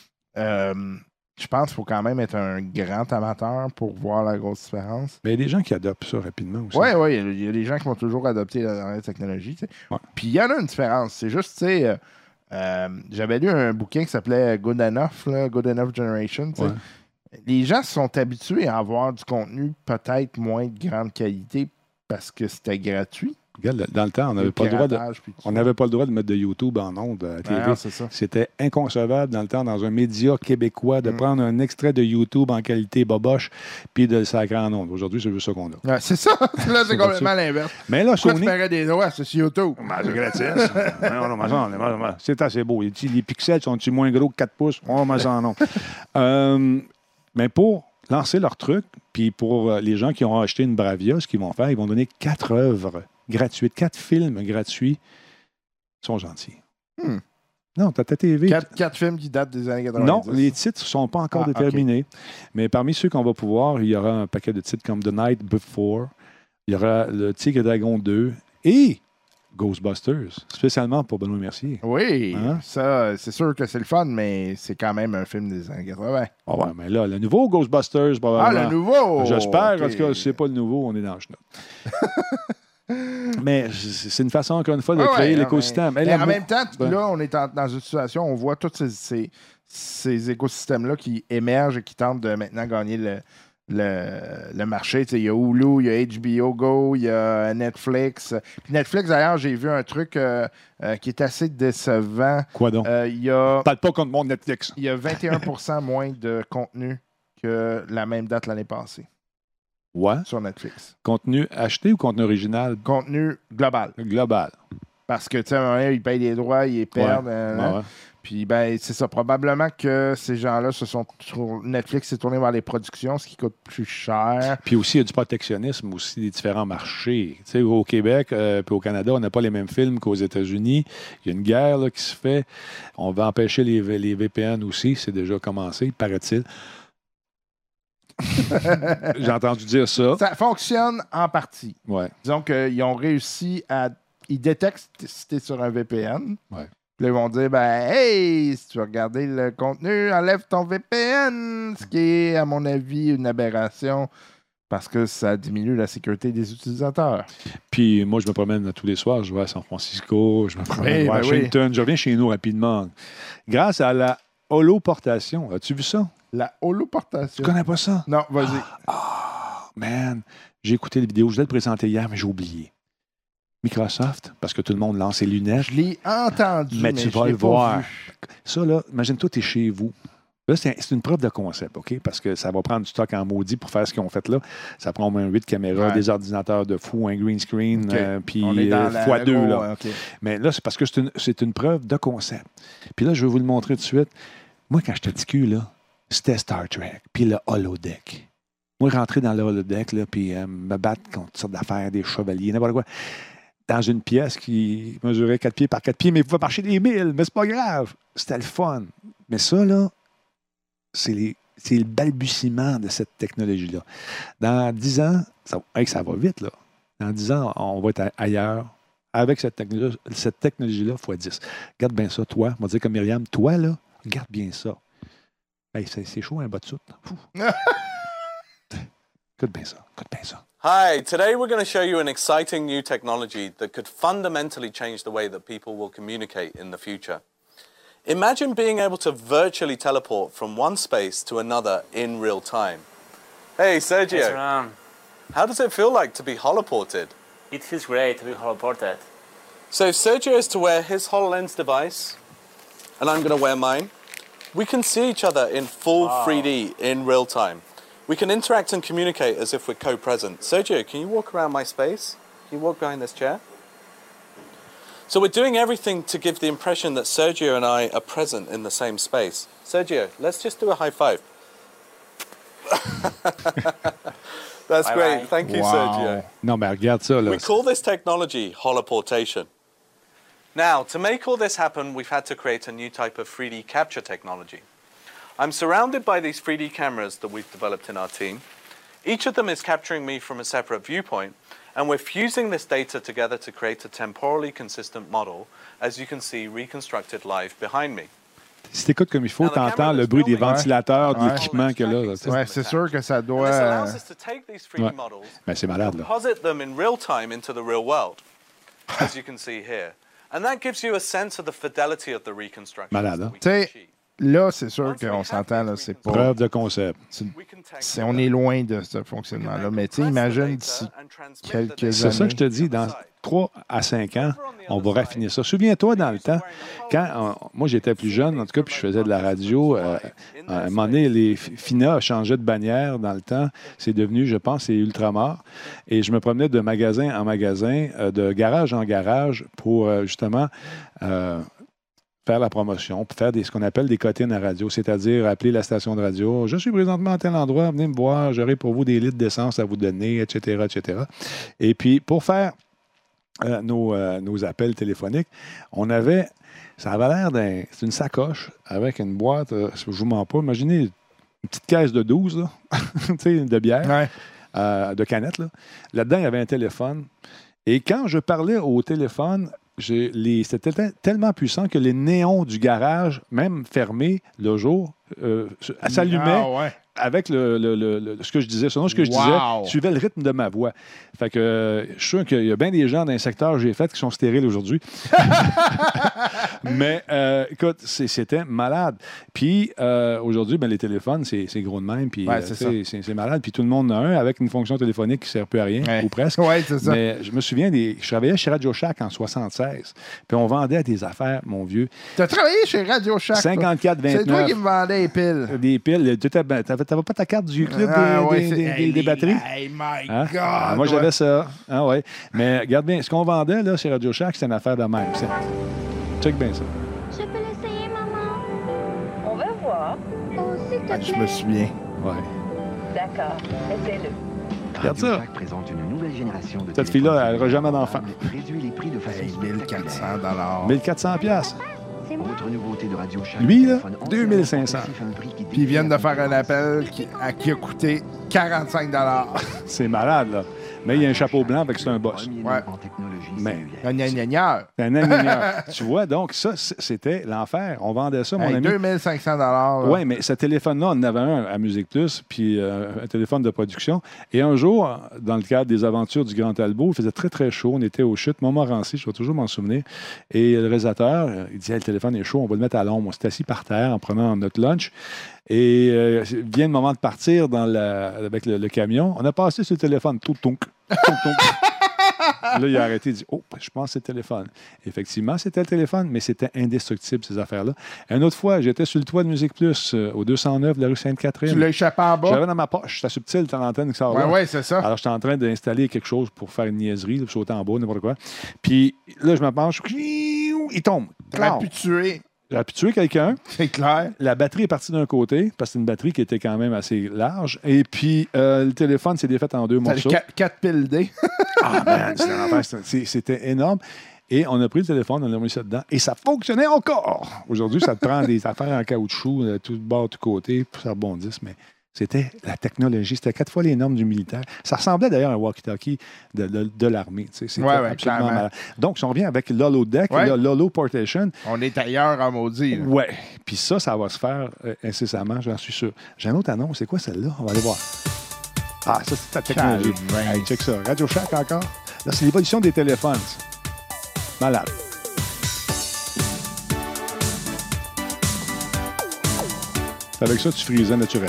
je pense qu'il faut quand même être un grand amateur pour voir la grosse différence. Mais il y a des gens qui adoptent ça rapidement aussi. Oui, il y a des gens qui vont toujours adopter la dernière technologie. Ouais. Puis il y en a une différence. C'est juste, tu sais, j'avais lu un bouquin qui s'appelait Good Enough, là, Good Enough Generation. Ouais. Les gens sont habitués à avoir du contenu peut-être moins de grande qualité parce que c'était gratuit. Regarde, dans le temps, on n'avait pas le droit de mettre de YouTube en ondes à la TV. Ah, c'est ça. C'était inconcevable dans le temps, dans un média québécois, de prendre un extrait de YouTube en qualité boboche puis de le sacrer en ondes. Aujourd'hui, c'est juste ça qu'on a. Ouais, c'est ça. Là, c'est complètement l'inverse. Mais là, Pourquoi Sony... tu paierais des droits sur YouTube? C'est gratis. C'est assez beau. Les pixels sont-ils moins gros que 4 pouces? Mais ça, non. Mais pour lancer leur truc, puis pour les gens qui ont acheté une Bravia, ce qu'ils vont faire, ils vont donner 4 œuvres gratuites, 4 films gratuits. Ils sont gentils. Non, t'as ta TV. 4 films qui datent des années 90. Non, les titres ne sont pas encore déterminés. Okay. Mais parmi ceux qu'on va pouvoir, il y aura un paquet de titres comme The Night Before, il y aura Le Tigre et Dragon 2 et Ghostbusters, spécialement pour Benoît Mercier. Oui, ça, c'est sûr que c'est le fun, mais c'est quand même un film des années 80. Ah ouais, mais là, le nouveau Ghostbusters, probablement. Ah, le nouveau! J'espère, en tout cas, si c'est pas le nouveau, on est dans le chenoute. Mais c'est une façon, encore une fois, de créer l'écosystème. Mais en même temps, là, on est dans une situation où on voit tous ces écosystèmes-là qui émergent et qui tentent de maintenant gagner le marché. Il y a Hulu, il y a HBO Go, il y a Netflix. Puis Netflix, d'ailleurs, j'ai vu un truc qui est assez décevant. Quoi donc? Parle pas contre mon Netflix. Il y a 21% moins de contenu que la même date l'année passée. Ouais. Sur Netflix. Contenu acheté ou contenu original? Contenu global. Global. Parce que, tu sais, à un moment donné, ils payent des droits, ils les perdent. Puis, c'est ça. Probablement que ces gens-là sur Netflix s'est tourné vers les productions, ce qui coûte plus cher. Puis aussi, il y a du protectionnisme aussi des différents marchés. Tu sais, au Québec puis au Canada, on n'a pas les mêmes films qu'aux États-Unis. Il y a une guerre là, qui se fait. On va empêcher les VPN aussi. C'est déjà commencé, paraît-il. J'ai entendu dire ça. Ça fonctionne en partie. Ouais. Disons qu'ils ont réussi à... Ils détectent si tu es sur un VPN. Ouais. Puis là, ils vont dire, hey, si tu veux regarder le contenu, enlève ton VPN. Ce qui est, à mon avis, une aberration parce que ça diminue la sécurité des utilisateurs. Puis moi, je me promène tous les soirs. Je vais à San Francisco, je me promène à Washington. Je reviens chez nous rapidement. Grâce à la holoportation. As-tu vu ça? La holoportation. Tu connais pas ça? Non, vas-y. Man, j'ai écouté les vidéos. Je devais le présenter hier, mais j'ai oublié. Microsoft, parce que tout le monde lance ses lunettes. Je l'ai entendu, mais tu vas le voir. Ça, là, imagine-toi, tu es chez vous. Là, c'est une preuve de concept, OK? Parce que ça va prendre du stock en maudit pour faire ce qu'ils ont fait là. Ça prend au moins 8 caméras, des ordinateurs de fou, un green screen, puis x2. Là. Okay. Mais là, c'est parce que c'est une preuve de concept. Puis là, je vais vous le montrer tout de suite. Moi, quand j'étais petit cul, là, c'était Star Trek, puis le holodeck. Moi, rentrer dans le holodeck, là, puis me battre contre toutes sortes d'affaires, des chevaliers, n'importe quoi, dans une pièce qui mesurait 4 pieds par 4 pieds, mais il pouvait marcher des 1000, mais c'est pas grave. C'était le fun. Mais ça, là, c'est le balbutiement de cette technologie-là. Dans 10 ans, ça va vite, là. Dans 10 ans, on va être ailleurs avec cette technologie-là x10. Regarde bien ça, toi. On va dire comme Myriam, toi, là, regarde bien ça. Hey, c'est chaud, un bas de soute. Écoute bien ça. Hi, today we're going to show you an exciting new technology that could fundamentally change the way that people will communicate in the future. Imagine being able to virtually teleport from one space to another in real time. Hey, Sergio. Yes, Ram. How does it feel like to be holoported? It feels great to be holoported. So if Sergio is to wear his HoloLens device, and I'm going to wear mine, We can see each other in full 3D in real time. We can interact and communicate as if we're co-present. Sergio, can you walk around my space? Can you walk behind this chair? So we're doing everything to give the impression that Sergio and I are present in the same space. Sergio, let's just do a high five. That's great. Thank you, Sergio. Non, mais regarde ça, là. We call this technology holoportation. Now, to make all this happen, we've had to create a new type of 3D capture technology. I'm surrounded by these 3D cameras that we've developed in our team. Each of them is capturing me from a separate viewpoint, and we're fusing this data together to create a temporally consistent model, as you can see reconstructed live behind me. Si t'écoutes comme il faut, t'entends le bruit des ventilateurs, de l'équipement qu'il y a là. Ouais, c'est sûr que ça doit... Ouais. Mais c'est malade, là. Deposit them in real time into the real world, as you can see here. And that gives you a sense of the fidelity of the reconstruction. Malade, hein? Tu sais, là, c'est sûr qu'on s'entend, là, c'est pas... Preuve de concept. On est loin de ce fonctionnement-là. Mais tu sais, imagine d'ici quelques années... C'est ça que je te dis, dans 3 à 5 ans, on va raffiner ça. Souviens-toi, dans le temps, quand moi, j'étais plus jeune, en tout cas, puis je faisais de la radio, à un moment donné, les FINA a changé de bannière dans le temps. C'est devenu, je pense, c'est Ultramar. Et je me promenais de magasin en magasin, de garage en garage, pour justement... faire la promotion, pour faire ce qu'on appelle des cotines à radio, c'est-à-dire appeler la station de radio. Je suis présentement à tel endroit, venez me voir, j'aurai pour vous des litres d'essence à vous donner, etc., etc. Et puis, pour faire nos appels téléphoniques, on avait, ça avait l'air c'est une sacoche avec une boîte, je ne vous mens pas, imaginez une petite caisse de 12, là, de bière, de canettes. Là-dedans, il y avait un téléphone. Et quand je parlais au téléphone, c'était tellement puissant que les néons du garage, même fermés le jour, s'allumaient avec ce que je disais. Selon ce que je disais, suivait le rythme de ma voix. Fait que je suis sûr qu'il y a bien des gens dans le secteur que j'ai fait qui sont stériles aujourd'hui. Mais écoute, c'était malade. Puis aujourd'hui, les téléphones, c'est gros de même. Puis c'est malade. Puis tout le monde en a un avec une fonction téléphonique qui ne sert plus à rien, ou presque. Oui, c'est ça. Mais je me souviens, je travaillais chez Radio Shack en 1976. Puis on vendait des affaires, mon vieux. Tu as travaillé chez Radio Shack? 54-29. C'est toi qui me vendais les piles. Des piles. T'avais pas ta carte du club des batteries? Hey, my God! Moi, j'avais ça. Ah ouais. Mais regarde bien, ce qu'on vendait là, chez Radio Shack, c'était une affaire de même. Check bien ça. Je peux l'essayer, maman? On va voir. Oh, s'il te plaît. Je me souviens. Ouais. D'accord, essaie-le. Regarde ça. présente une nouvelle génération de Cette fille-là, elle n'aura jamais d'enfant. Réduit les prix de façon 1 400 $1 400. Autre nouveauté de Radio Shack. Lui, là, 2500. Puis ils viennent de faire un appel qui a coûté 45 $. C'est malade, là. Mais il y a un chapeau blanc avec c'est un boss. Ouais. Mais un gnagneur. Tu vois, donc ça, c'était l'enfer. On vendait ça, mon ami. 2500 $. Oui, mais ce téléphone-là, on en avait un à Musique Plus, puis un téléphone de production. Et un jour, dans le cadre des aventures du Grand Talbot, il faisait très, très chaud. On était au chute Montmorency, je vais toujours m'en souvenir. Et le réalisateur, il disait, le téléphone est chaud, on va le mettre à l'ombre. On s'est assis par terre en prenant notre lunch. Et vient le moment de partir avec le camion. On a passé sur le téléphone. Là, il a arrêté. Il dit, oh, je pense que c'est le téléphone. Effectivement, c'était le téléphone, mais c'était indestructible, ces affaires-là. Une autre fois, j'étais sur le toit de Musique Plus, au 209 de la rue Sainte-Catherine. Tu l'as échappé en bas? J'avais dans ma poche. C'était subtil, t'as l'antenne qui sort là. Oui, c'est ça. Alors, j'étais en train d'installer quelque chose pour faire une niaiserie, là, sauter en bas, n'importe quoi. Puis là, je me penche. Il tombe. T'aurais pu tuer. J'aurais pu tuer quelqu'un. C'est clair. La batterie est partie d'un côté, parce que c'est une batterie qui était quand même assez large. Et puis, le téléphone s'est défait en 2 morceaux. 4 piles D. Ah, man, c'était énorme. Et on a pris le téléphone, on l'a mis ça dedans, et ça fonctionnait encore. Aujourd'hui, ça te prend des affaires en caoutchouc, tout de bord, tout côté, pour que ça rebondisse, mais c'était la technologie. C'était 4 fois les normes du militaire. Ça ressemblait d'ailleurs à un walkie-talkie de l'armée. C'était absolument malade. Donc, si on revient avec l'holodeck, l'holoportation. On est ailleurs en maudit. Oui. Puis ça va se faire incessamment, j'en suis sûr. J'ai un autre annonce. C'est quoi celle-là? On va aller voir. Ah, ça, c'est ta technologie. Hey, check ça. Radio Shack encore. Là, c'est l'évolution des téléphones. Malade. Avec ça, tu frisais naturellement.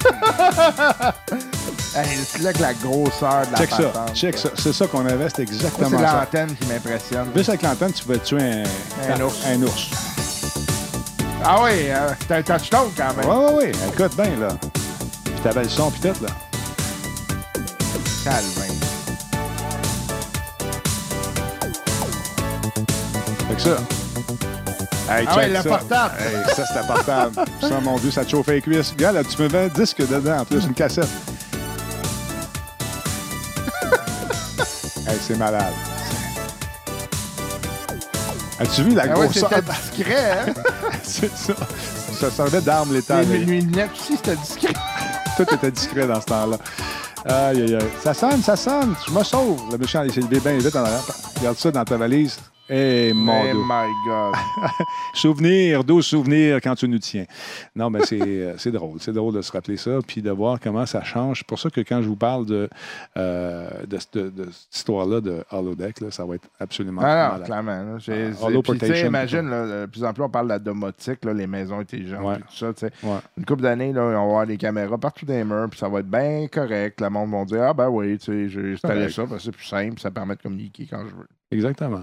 Hey, c'est là que la grosseur de la patente. Check ça. C'est ça qu'on avait, c'était exactement ça. C'est l'antenne qui m'impressionne. Juste avec l'antenne, tu pouvais tuer un ours. Ah oui, t'as un touchdown quand même. Oui. Écoute bien, là. Puis t'avais le son, puis tout, là. Calme. Fait que ça. Hey, ah ouais, le portable. Hey, ça, c'est un portable. Ça, mon Dieu, ça te chauffe les cuisses. Regarde, là, tu me mets un disque dedans, en plus, une cassette. Hey, c'est malade. As-tu vu la grosseur? C'était discret, hein? C'est ça. Ça servait d'arme létale. Les lunettes aussi, c'était discret. Tout était discret dans ce temps-là. Aïe, aïe, aïe. Ça sonne. Je me sauve. Le méchant, il s'est levé bien vite en arrière. Regarde ça dans ta valise. Hey, mon Dieu. Oh my God. Souvenirs, 12 souvenirs quand tu nous tiens. Non, mais c'est drôle. C'est drôle de se rappeler ça puis de voir comment ça change. C'est pour ça que quand je vous parle de cette histoire-là de Holodeck, là, ça va être absolument malade. Clairement. Imagine, là, de plus en plus, on parle de la domotique, là, les maisons intelligentes, tout ça. Une couple d'années, là, on va avoir des caméras partout dans les murs, puis ça va être bien correct. Le monde va dire, ah ben oui, j'ai installé ça, parce que c'est plus simple, ça permet de communiquer quand je veux. Exactement.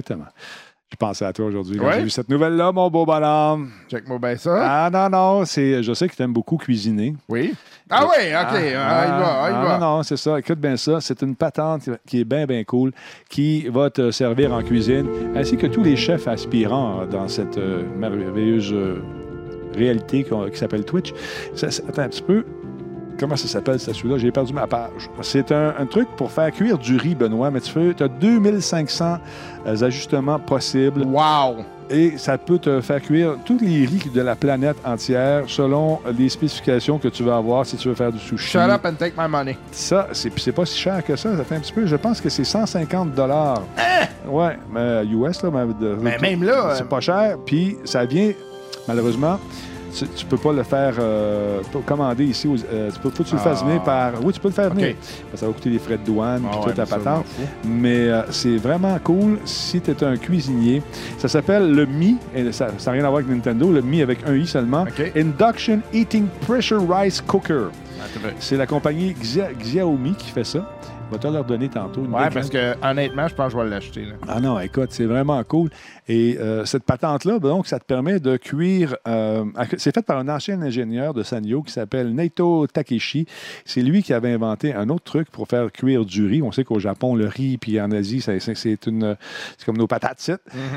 Je pensais à toi aujourd'hui quand j'ai vu cette nouvelle-là, mon beau bonhomme. Check-moi bien ça. Ah non, je sais que tu aimes beaucoup cuisiner. Oui. Ah oui, OK. Il va. Non, c'est ça. Écoute bien ça. C'est une patente qui est bien cool, qui va te servir en cuisine, ainsi que tous les chefs aspirants dans cette merveilleuse réalité qui s'appelle Twitch. Attends un petit peu. Comment ça s'appelle, celui-là? J'ai perdu ma page. C'est un truc pour faire cuire du riz, Benoît, mais tu as 2500 ajustements possibles. Wow! Et ça peut te faire cuire tous les riz de la planète entière selon les spécifications que tu vas avoir si tu veux faire du sushi. Shut up and take my money. Ça, c'est pas si cher que ça. Ça fait un petit peu. Je pense que c'est 150 $. Ouais, mais US, là. Mais même là... C'est pas cher. Puis ça vient, malheureusement... Tu peux pas le faire commander ici. Faut que tu le fasses venir par... Oui, tu peux le faire venir. Ça va coûter des frais de douane et toute la patente. Mais c'est vraiment cool si tu es un cuisinier. Ça s'appelle le Mi. Et ça n'a rien à voir avec Nintendo. Le Mi avec un I seulement. Induction Eating Pressure Rice Cooker. C'est la compagnie Xiaomi qui fait ça. Je vais te leur donner tantôt. Parce que honnêtement, je pense que je vais l'acheter. Ah non, écoute, c'est vraiment cool. Et cette patente-là, donc, ça te permet de cuire... c'est fait par un ancien ingénieur de Sanyo qui s'appelle Naito Takeshi. C'est lui qui avait inventé un autre truc pour faire cuire du riz. On sait qu'au Japon, le riz, puis en Asie, c'est comme nos patates.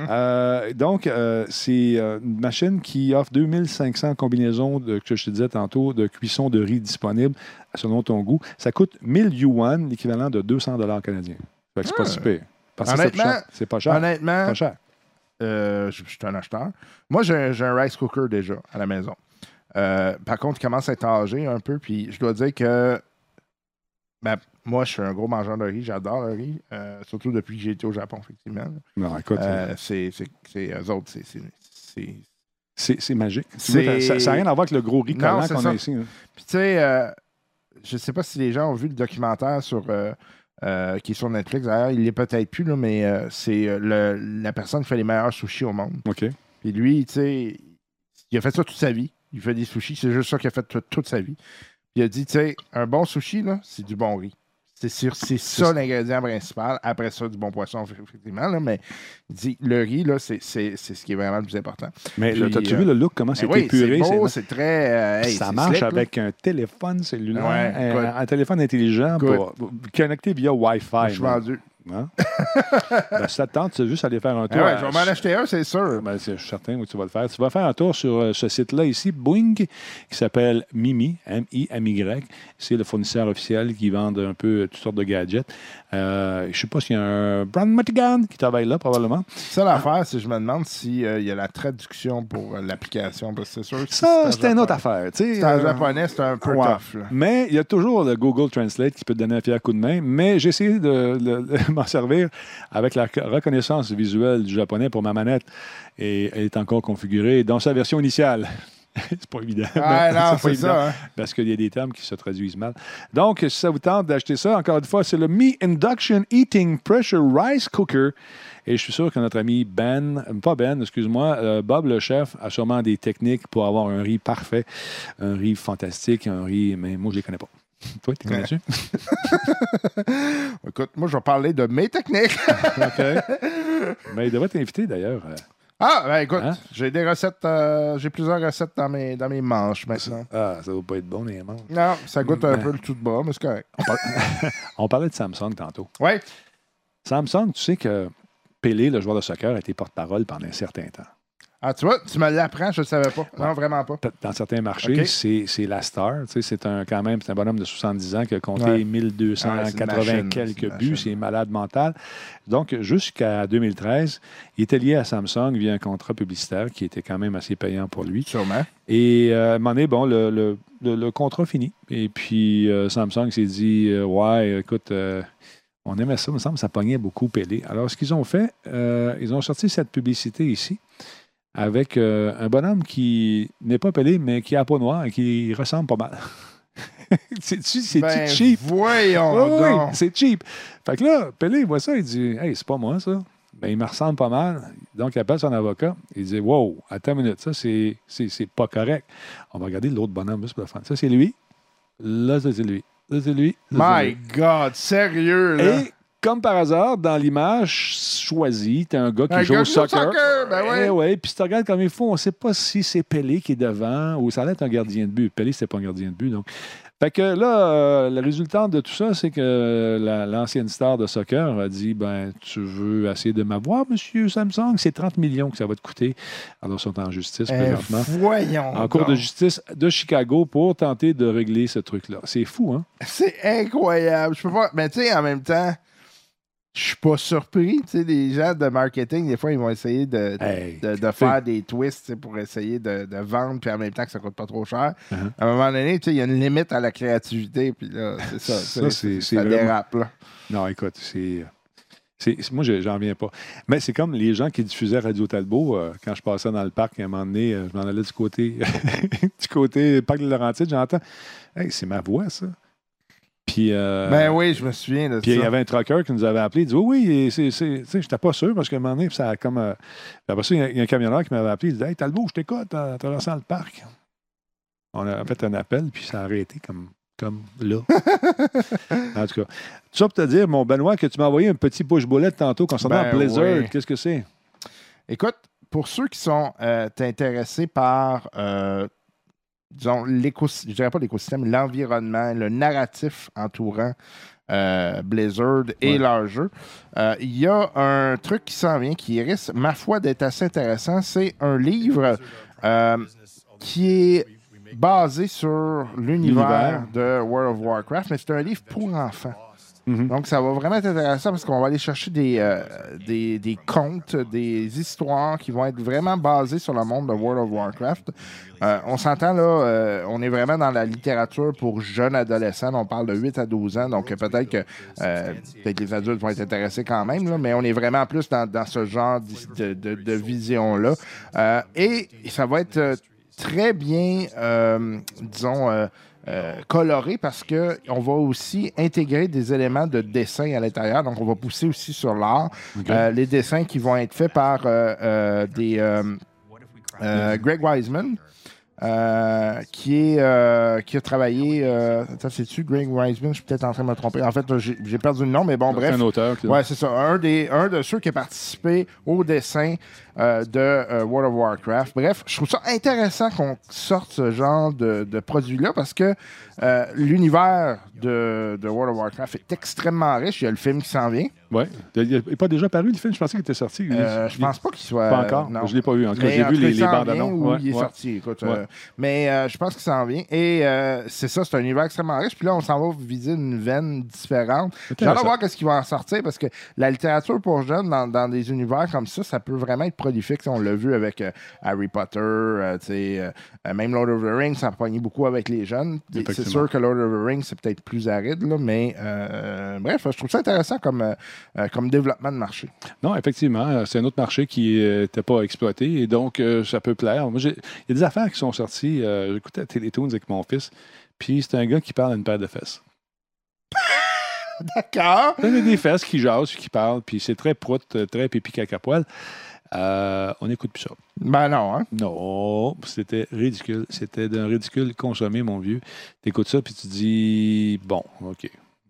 Donc, c'est une machine qui offre 2500 combinaisons, que je te disais tantôt, de cuisson de riz disponibles selon ton goût. Ça coûte 1000 yuan, l'équivalent de 200 $ canadiens. Fait que c'est pas si pire. Honnêtement, c'est pas cher. Honnêtement, pas cher. Je suis un acheteur. Moi, j'ai un rice cooker déjà à la maison. Par contre, il commence à être âgé un peu, puis je dois dire que moi, je suis un gros mangeur de riz. J'adore le riz, surtout depuis que j'ai été au Japon, effectivement. Non, écoute, c'est eux autres, c'est magique. Ça n'a rien à voir avec le gros riz collant qu'on a ici. Puis tu sais, je ne sais pas si les gens ont vu le documentaire qui est sur Netflix. D'ailleurs, il l'est peut-être plus, là, mais c'est la personne qui fait les meilleurs sushis au monde. OK. Puis lui, tu sais, il a fait ça toute sa vie. Il fait des sushis. C'est juste ça qu'il a fait toute sa vie. Puis il a dit, tu sais, un bon sushi, là, c'est du bon riz. C'est ça l'ingrédient principal. Après ça, du bon poisson, effectivement. Là, mais il dit, le riz, là, c'est ce qui est vraiment le plus important. Mais as-tu vu le look, comment c'est épuré? C'est beau, c'est très... ça marche slick, avec un téléphone cellulaire, un téléphone intelligent connecté via Wi-Fi. Je suis vendu. Hein? Ça te tente, tu veux juste aller faire un tour. Je vais m'en acheter un, c'est sûr. Je suis certain que tu vas le faire. Tu vas faire un tour sur ce site-là ici, Boing, qui s'appelle Mimi, M-I-M-Y. C'est le fournisseur officiel qui vend un peu toutes sortes de gadgets. Je ne sais pas s'il y a un Brand Matigan qui travaille là, probablement. Ça, l'affaire, c'est que je me demande s'il y a la traduction pour l'application. Parce que c'est sûr que ça, c'est une autre affaire. C'est en japonais, c'est un peu tough. Là. Mais il y a toujours le Google Translate qui peut te donner un fier coup de main. Mais j'ai essayé de m'en servir avec la reconnaissance visuelle du japonais pour ma manette. Et elle est encore configurée dans sa version initiale. C'est pas évident. C'est ça. Hein? Parce qu'il y a des termes qui se traduisent mal. Donc, si ça vous tente d'acheter ça, encore une fois, c'est le Mi Induction Eating Pressure Rice Cooker. Et je suis sûr que notre ami Bob le chef, a sûrement des techniques pour avoir un riz parfait, un riz fantastique, un riz, mais moi, je les connais pas. Toi, tu connais-tu? Écoute, moi, je vais parler de mes techniques. OK. Mais il devrait t'inviter, d'ailleurs. Ah, ben écoute, j'ai des recettes, j'ai plusieurs recettes dans mes manches maintenant. Ça va pas être bon, les manches. Non, ça goûte un peu le tout de bras, mais c'est correct. On parlait de Samsung tantôt. Oui. Samsung, tu sais que Pelé, le joueur de soccer, a été porte-parole pendant un certain temps. Ah, tu vois, tu me l'apprends, je ne le savais pas. Non, vraiment pas. Dans certains marchés, c'est la star. Tu sais, c'est un bonhomme de 70 ans qui a compté 1280 quelques buts. C'est malade mental. Donc, jusqu'à 2013, il était lié à Samsung via un contrat publicitaire qui était quand même assez payant pour lui. Sûrement. Et à un moment donné, bon, le contrat finit. Et puis, Samsung s'est dit, ouais, écoute... on aimait ça, il me semble que ça pognait beaucoup Pelé. Alors, ce qu'ils ont fait, ils ont sorti cette publicité ici avec un bonhomme qui n'est pas Pelé, mais qui a la peau noire et qui ressemble pas mal. c'est cheap. Voyons donc. Oui, c'est cheap. Fait que là, Pelé, il voit ça, il dit « Hey, c'est pas moi, ça. » Ben, il me ressemble pas mal. Donc, il appelle son avocat. Il dit « Wow, attends une minute, ça, c'est pas correct. On va regarder l'autre bonhomme juste pour le fun. Ça, c'est lui. Là, ça, c'est lui. Là, c'est lui. My God, sérieux, là? Et comme par hasard, dans l'image choisie, t'as un gars qui joue au soccer. Ben oui. Puis si tu regardes comme il faut, on ne sait pas si c'est Pelé qui est devant ou ça allait être un gardien de but. Pelé, c'était pas un gardien de but. Donc. Fait que là, le résultat de tout ça, c'est que l'ancienne star de soccer a dit ben, tu veux essayer de m'avoir, monsieur Samsung? C'est 30 millions que ça va te coûter. Alors, ils sont en justice présentement. Voyons. En cours de justice de Chicago pour tenter de régler ce truc-là. C'est fou, hein? C'est incroyable. Je peux pas. Mais tu sais, en même temps, je suis pas surpris. Tu sais, les gens de marketing, des fois, ils vont essayer de faire des twists pour essayer de vendre, puis en même temps que ça coûte pas trop cher. À un moment donné, tu sais, il y a une limite à la créativité, puis là, c'est ça. Ça dérape, là. Non, écoute, moi, j'en reviens pas. Mais c'est comme les gens qui diffusaient Radio Talbot. Quand je passais dans le parc, à un moment donné, je m'en allais du côté parc de Laurentides, j'entends « Hey, c'est ma voix, ça! » Puis, ben oui, je me souviens de ça. Puis il y avait un trucker qui nous avait appelé. Il dit oui, j'étais pas sûr parce qu'à un moment donné, ça a comme. Après ça, il y a un camionneur qui m'avait appelé. Il dit Hey, Talbot, je t'écoute en traversant le parc. On a fait un appel, puis ça a arrêté comme là. En tout cas. Tout ça pour te dire, mon Benoît, que tu m'as envoyé un petit push-boulette tantôt concernant Blizzard. Oui. Qu'est-ce que c'est? Écoute, pour ceux qui sont intéressés par. Disons, je dirais pas l'écosystème, l'environnement, le narratif entourant Blizzard et leur jeu. Il y a un truc qui s'en vient qui risque, ma foi, d'être assez intéressant. C'est un livre qui est basé sur l'univers de World of Warcraft, mais c'est un livre pour enfants. Donc, ça va vraiment être intéressant parce qu'on va aller chercher des contes, des histoires qui vont être vraiment basées sur le monde de World of Warcraft. On s'entend là, on est vraiment dans la littérature pour jeunes adolescents. On parle de 8 à 12 ans, donc peut-être que les adultes vont être intéressés quand même, là, mais on est vraiment plus dans ce genre de vision-là. Et ça va être très bien, disons... coloré parce qu'on va aussi intégrer des éléments de dessin à l'intérieur. Donc, on va pousser aussi sur l'art. Okay. Les dessins qui vont être faits par Greg Wiseman, qui a travaillé... attends, c'est-tu Greg Wiseman? Je suis peut-être en train de me tromper. En fait, j'ai perdu le nom, mais bon, bref. C'est un auteur. Ouais, c'est ça. Un de ceux qui a participé au dessin de World of Warcraft. Bref, je trouve ça intéressant qu'on sorte ce genre de produit-là parce que l'univers de World of Warcraft est extrêmement riche. Il y a le film qui s'en vient. Oui. Il n'est pas déjà paru, le film? Je pensais qu'il était sorti. Je pense pas qu'il soit... Pas encore? Non. Je ne l'ai pas vu. En tout cas, j'ai vu les bandes annonces. Il est sorti, écoute. Mais je pense qu'il s'en vient. Et c'est ça, c'est un univers extrêmement riche. Puis là, on s'en va viser une veine différente. J'ai hâte de voir ce qui va en sortir parce que la littérature pour jeunes dans des univers comme ça peut vraiment être prolifique. On l'a vu avec Harry Potter, même Lord of the Rings, ça a pogné beaucoup avec les jeunes. C'est sûr que Lord of the Rings, c'est peut-être plus aride, là, mais bref, je trouve ça intéressant comme développement de marché. Non, effectivement, c'est un autre marché qui n'était pas exploité et donc ça peut plaire. Moi, il y a des affaires qui sont sorties. J'écoutais Télétoons avec mon fils, puis c'est un gars qui parle à une paire de fesses. D'accord. Il y a des fesses qui jasent, qui parlent, puis c'est très prout, très pipi caca poil. On n'écoute plus ça. Ben non, hein? Non, c'était ridicule. C'était d'un ridicule consommé, mon vieux. T'écoutes ça, puis tu dis, bon, OK.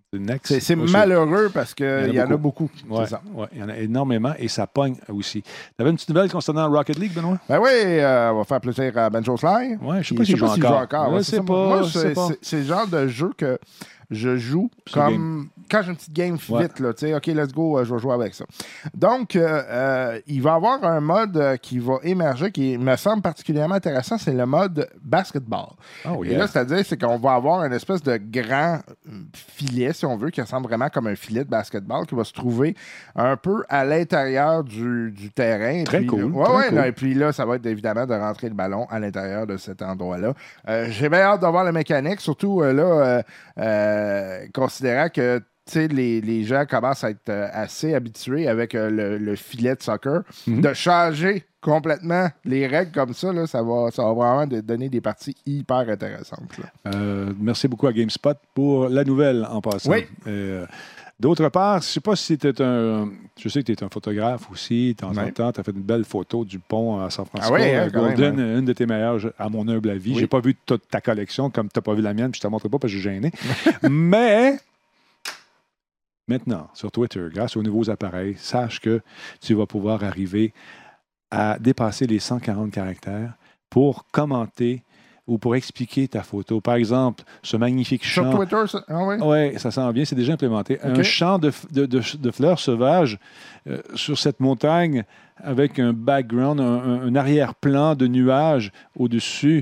C'est malheureux parce qu'il y en a beaucoup. Ouais, il y en a énormément et ça pogne aussi. Tu avais une petite nouvelle concernant Rocket League, Benoît? Ben oui, on va faire plaisir à Benjo Sly. Ouais, je ne sais pas s'il joue encore. Ouais, c'est le genre de jeu que je joue comme quand j'ai une petite game vite, là, tu sais, OK, let's go, je vais jouer avec ça. Donc, il va y avoir un mode qui va émerger qui me semble particulièrement intéressant, c'est le mode basketball. Oh, yeah. Et là, c'est-à-dire, c'est qu'on va avoir une espèce de grand filet, si on veut, qui ressemble vraiment comme un filet de basketball qui va se trouver un peu à l'intérieur du terrain. Très cool. Et puis là, ça va être évidemment de rentrer le ballon à l'intérieur de cet endroit-là. J'ai bien hâte de voir la mécanique, surtout considérant que les gens commencent à être assez habitués avec le filet de soccer, de changer complètement les règles comme ça, là, ça va vraiment donner des parties hyper intéressantes. Merci beaucoup à GameSpot pour la nouvelle en passant. Oui. D'autre part, je ne sais pas si tu je sais que tu es un photographe aussi, de temps en temps, tu as fait une belle photo du pont à San Francisco. Golden, une de tes meilleures, à mon humble avis. Je n'ai pas vu toute ta collection comme tu n'as pas vu la mienne, puis je ne te montrerai pas parce que je suis gêné. Mais maintenant, sur Twitter, grâce aux nouveaux appareils, sache que tu vas pouvoir arriver à dépasser les 140 caractères pour commenter ou pour expliquer ta photo. Par exemple, ce magnifique champ... Sur Twitter, ça? Ah oui? Oui, ça s'en vient, c'est déjà implémenté. Okay. Un champ de fleurs sauvages sur cette montagne avec un background, un arrière-plan de nuages au-dessus.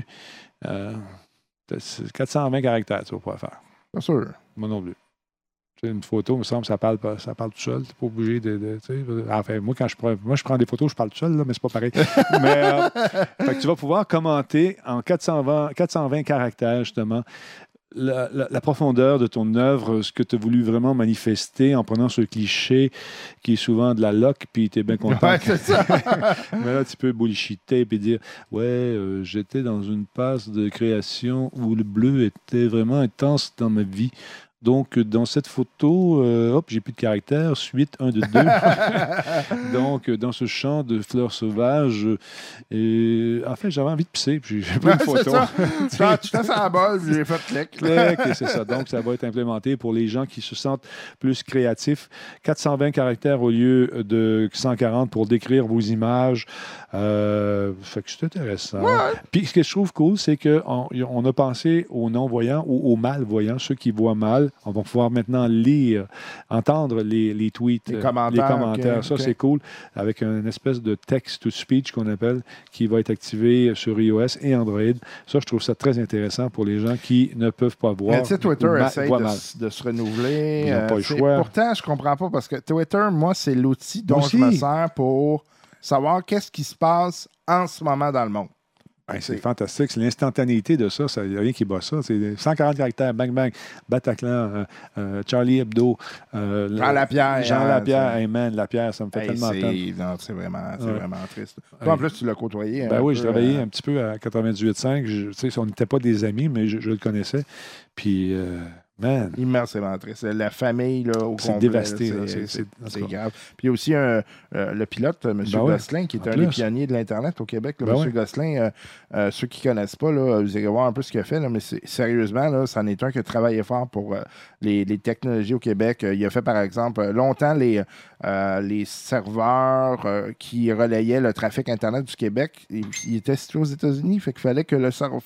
420 caractères, tu vas pouvoir faire. Bien sûr. Moi non plus. Une photo, il me semble, ça parle tout seul. Tu n'es pas obligé de enfin, moi, je prends des photos, je parle tout seul, là, mais c'est pas pareil. Mais fait que tu vas pouvoir commenter en 420 caractères, justement, la profondeur de ton œuvre, ce que tu as voulu vraiment manifester en prenant ce cliché qui est souvent de la loc, puis tu es bien content. Ouais, c'est ça. Mais là, tu peux bullshiter et dire j'étais dans une passe de création où le bleu était vraiment intense dans ma vie. Donc, dans cette photo, j'ai plus de caractères, suite 1 de 2. Donc, dans ce champ de fleurs sauvages, en fait, j'avais envie de pisser, puis j'ai pris une photo. Tu t'as ça à la balle, puis j'ai fait clic. Et c'est ça. Donc, ça va être implémenté pour les gens qui se sentent plus créatifs. 420 caractères au lieu de 140 pour décrire vos images. Fait que c'est intéressant. Ouais. Puis, ce que je trouve cool, c'est qu'on a pensé aux non-voyants ou aux malvoyants, ceux qui voient mal. On va pouvoir maintenant entendre les tweets, les commentaires. Ça, c'est cool. Avec une espèce de text-to-speech qu'on appelle, qui va être activé sur iOS et Android. Ça, je trouve ça très intéressant pour les gens qui ne peuvent pas voir. Mais tu sais, Twitter essaye de se renouveler. Ils n'ont pas le choix. Pourtant, je ne comprends pas parce que Twitter, moi, c'est l'outil dont je me sers pour savoir qu'est-ce qui se passe en ce moment dans le monde. C'est fantastique. C'est l'instantanéité de ça. Il n'y a rien qui bat ça. C'est 140 caractères, bang, bang, Bataclan, Charlie Hebdo. Jean Lapierre. Jean Lapierre, Amen, Lapierre, ça me fait tellement peur. C'est vraiment triste. Toi, en plus, tu l'as côtoyé. Oui, je travaillais un petit peu à 98.5. On n'était pas des amis, mais je le connaissais. Puis... Man. Immensément triste. La famille, là, au complet. C'est dévasté. C'est grave. Puis il y a aussi le pilote, M. Gosselin, qui est un des pionniers de l'Internet au Québec. M. Gosselin, ceux qui ne connaissent pas, là, vous irez voir un peu ce qu'il a fait. Là, mais sérieusement, là, c'en est un qui a travaillé fort pour les technologies au Québec. Il a fait, par exemple, longtemps les serveurs qui relayaient le trafic Internet du Québec. Il était situé aux États-Unis. Fait qu'il fallait que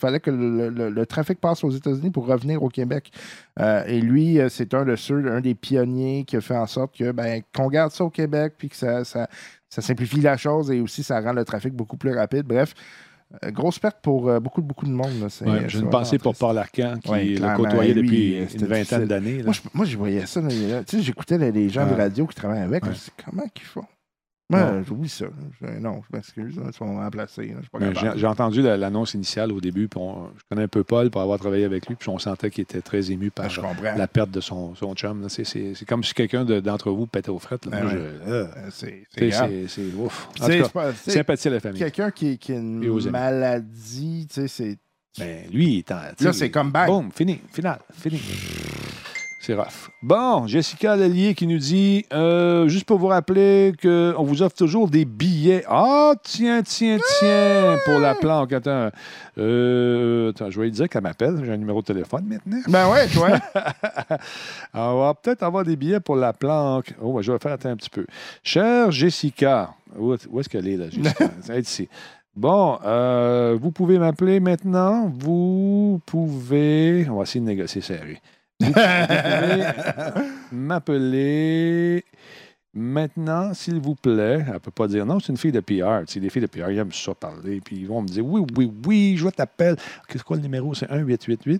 le trafic passe aux États-Unis pour revenir au Québec. Et lui, c'est un des pionniers qui a fait en sorte que qu'on garde ça au Québec, puis que ça simplifie la chose et aussi ça rend le trafic beaucoup plus rapide. Bref, grosse perte pour beaucoup de monde. J'ai une pensée pour Paul Arcand qui l'a côtoyé depuis une vingtaine d'années. Moi, je voyais ça. J'écoutais les gens de radio qui travaillent avec. Je me disais, comment qu'ils font? J'oublie ça. Non, je m'excuse. Ils sont remplacés. J'ai entendu l'annonce initiale au début. Je connais un peu Paul pour avoir travaillé avec lui. Puis on sentait qu'il était très ému par la perte de son chum. C'est comme si quelqu'un d'entre vous pétait aux frettes. C'est ouf. En tout cas, sympathie à la famille. Quelqu'un qui a une maladie, c'est... Lui, là, c'est comme back. Boum, fini. C'est rough. Bon, Jessica Lellier qui nous dit, juste pour vous rappeler qu'on vous offre toujours des billets. Ah, tiens, pour la planque. Attends, je vais lui dire qu'elle m'appelle. J'ai un numéro de téléphone maintenant. Ben ouais, toi. On va peut-être avoir des billets pour la planque. Oh, je vais faire attendre un petit peu. Chère Jessica, où est-ce qu'elle est, là, Jessica? Elle est ici. Bon, vous pouvez m'appeler maintenant. Vous pouvez... On va essayer de négocier serré. Vous pouvez m'appeler maintenant, s'il vous plaît. Elle ne peut pas dire non, c'est une fille de PR. Tu sais, les filles de PR, ils aiment ça parler. Puis ils vont me dire oui, je t'appelle. C'est quoi le numéro? C'est 1-888.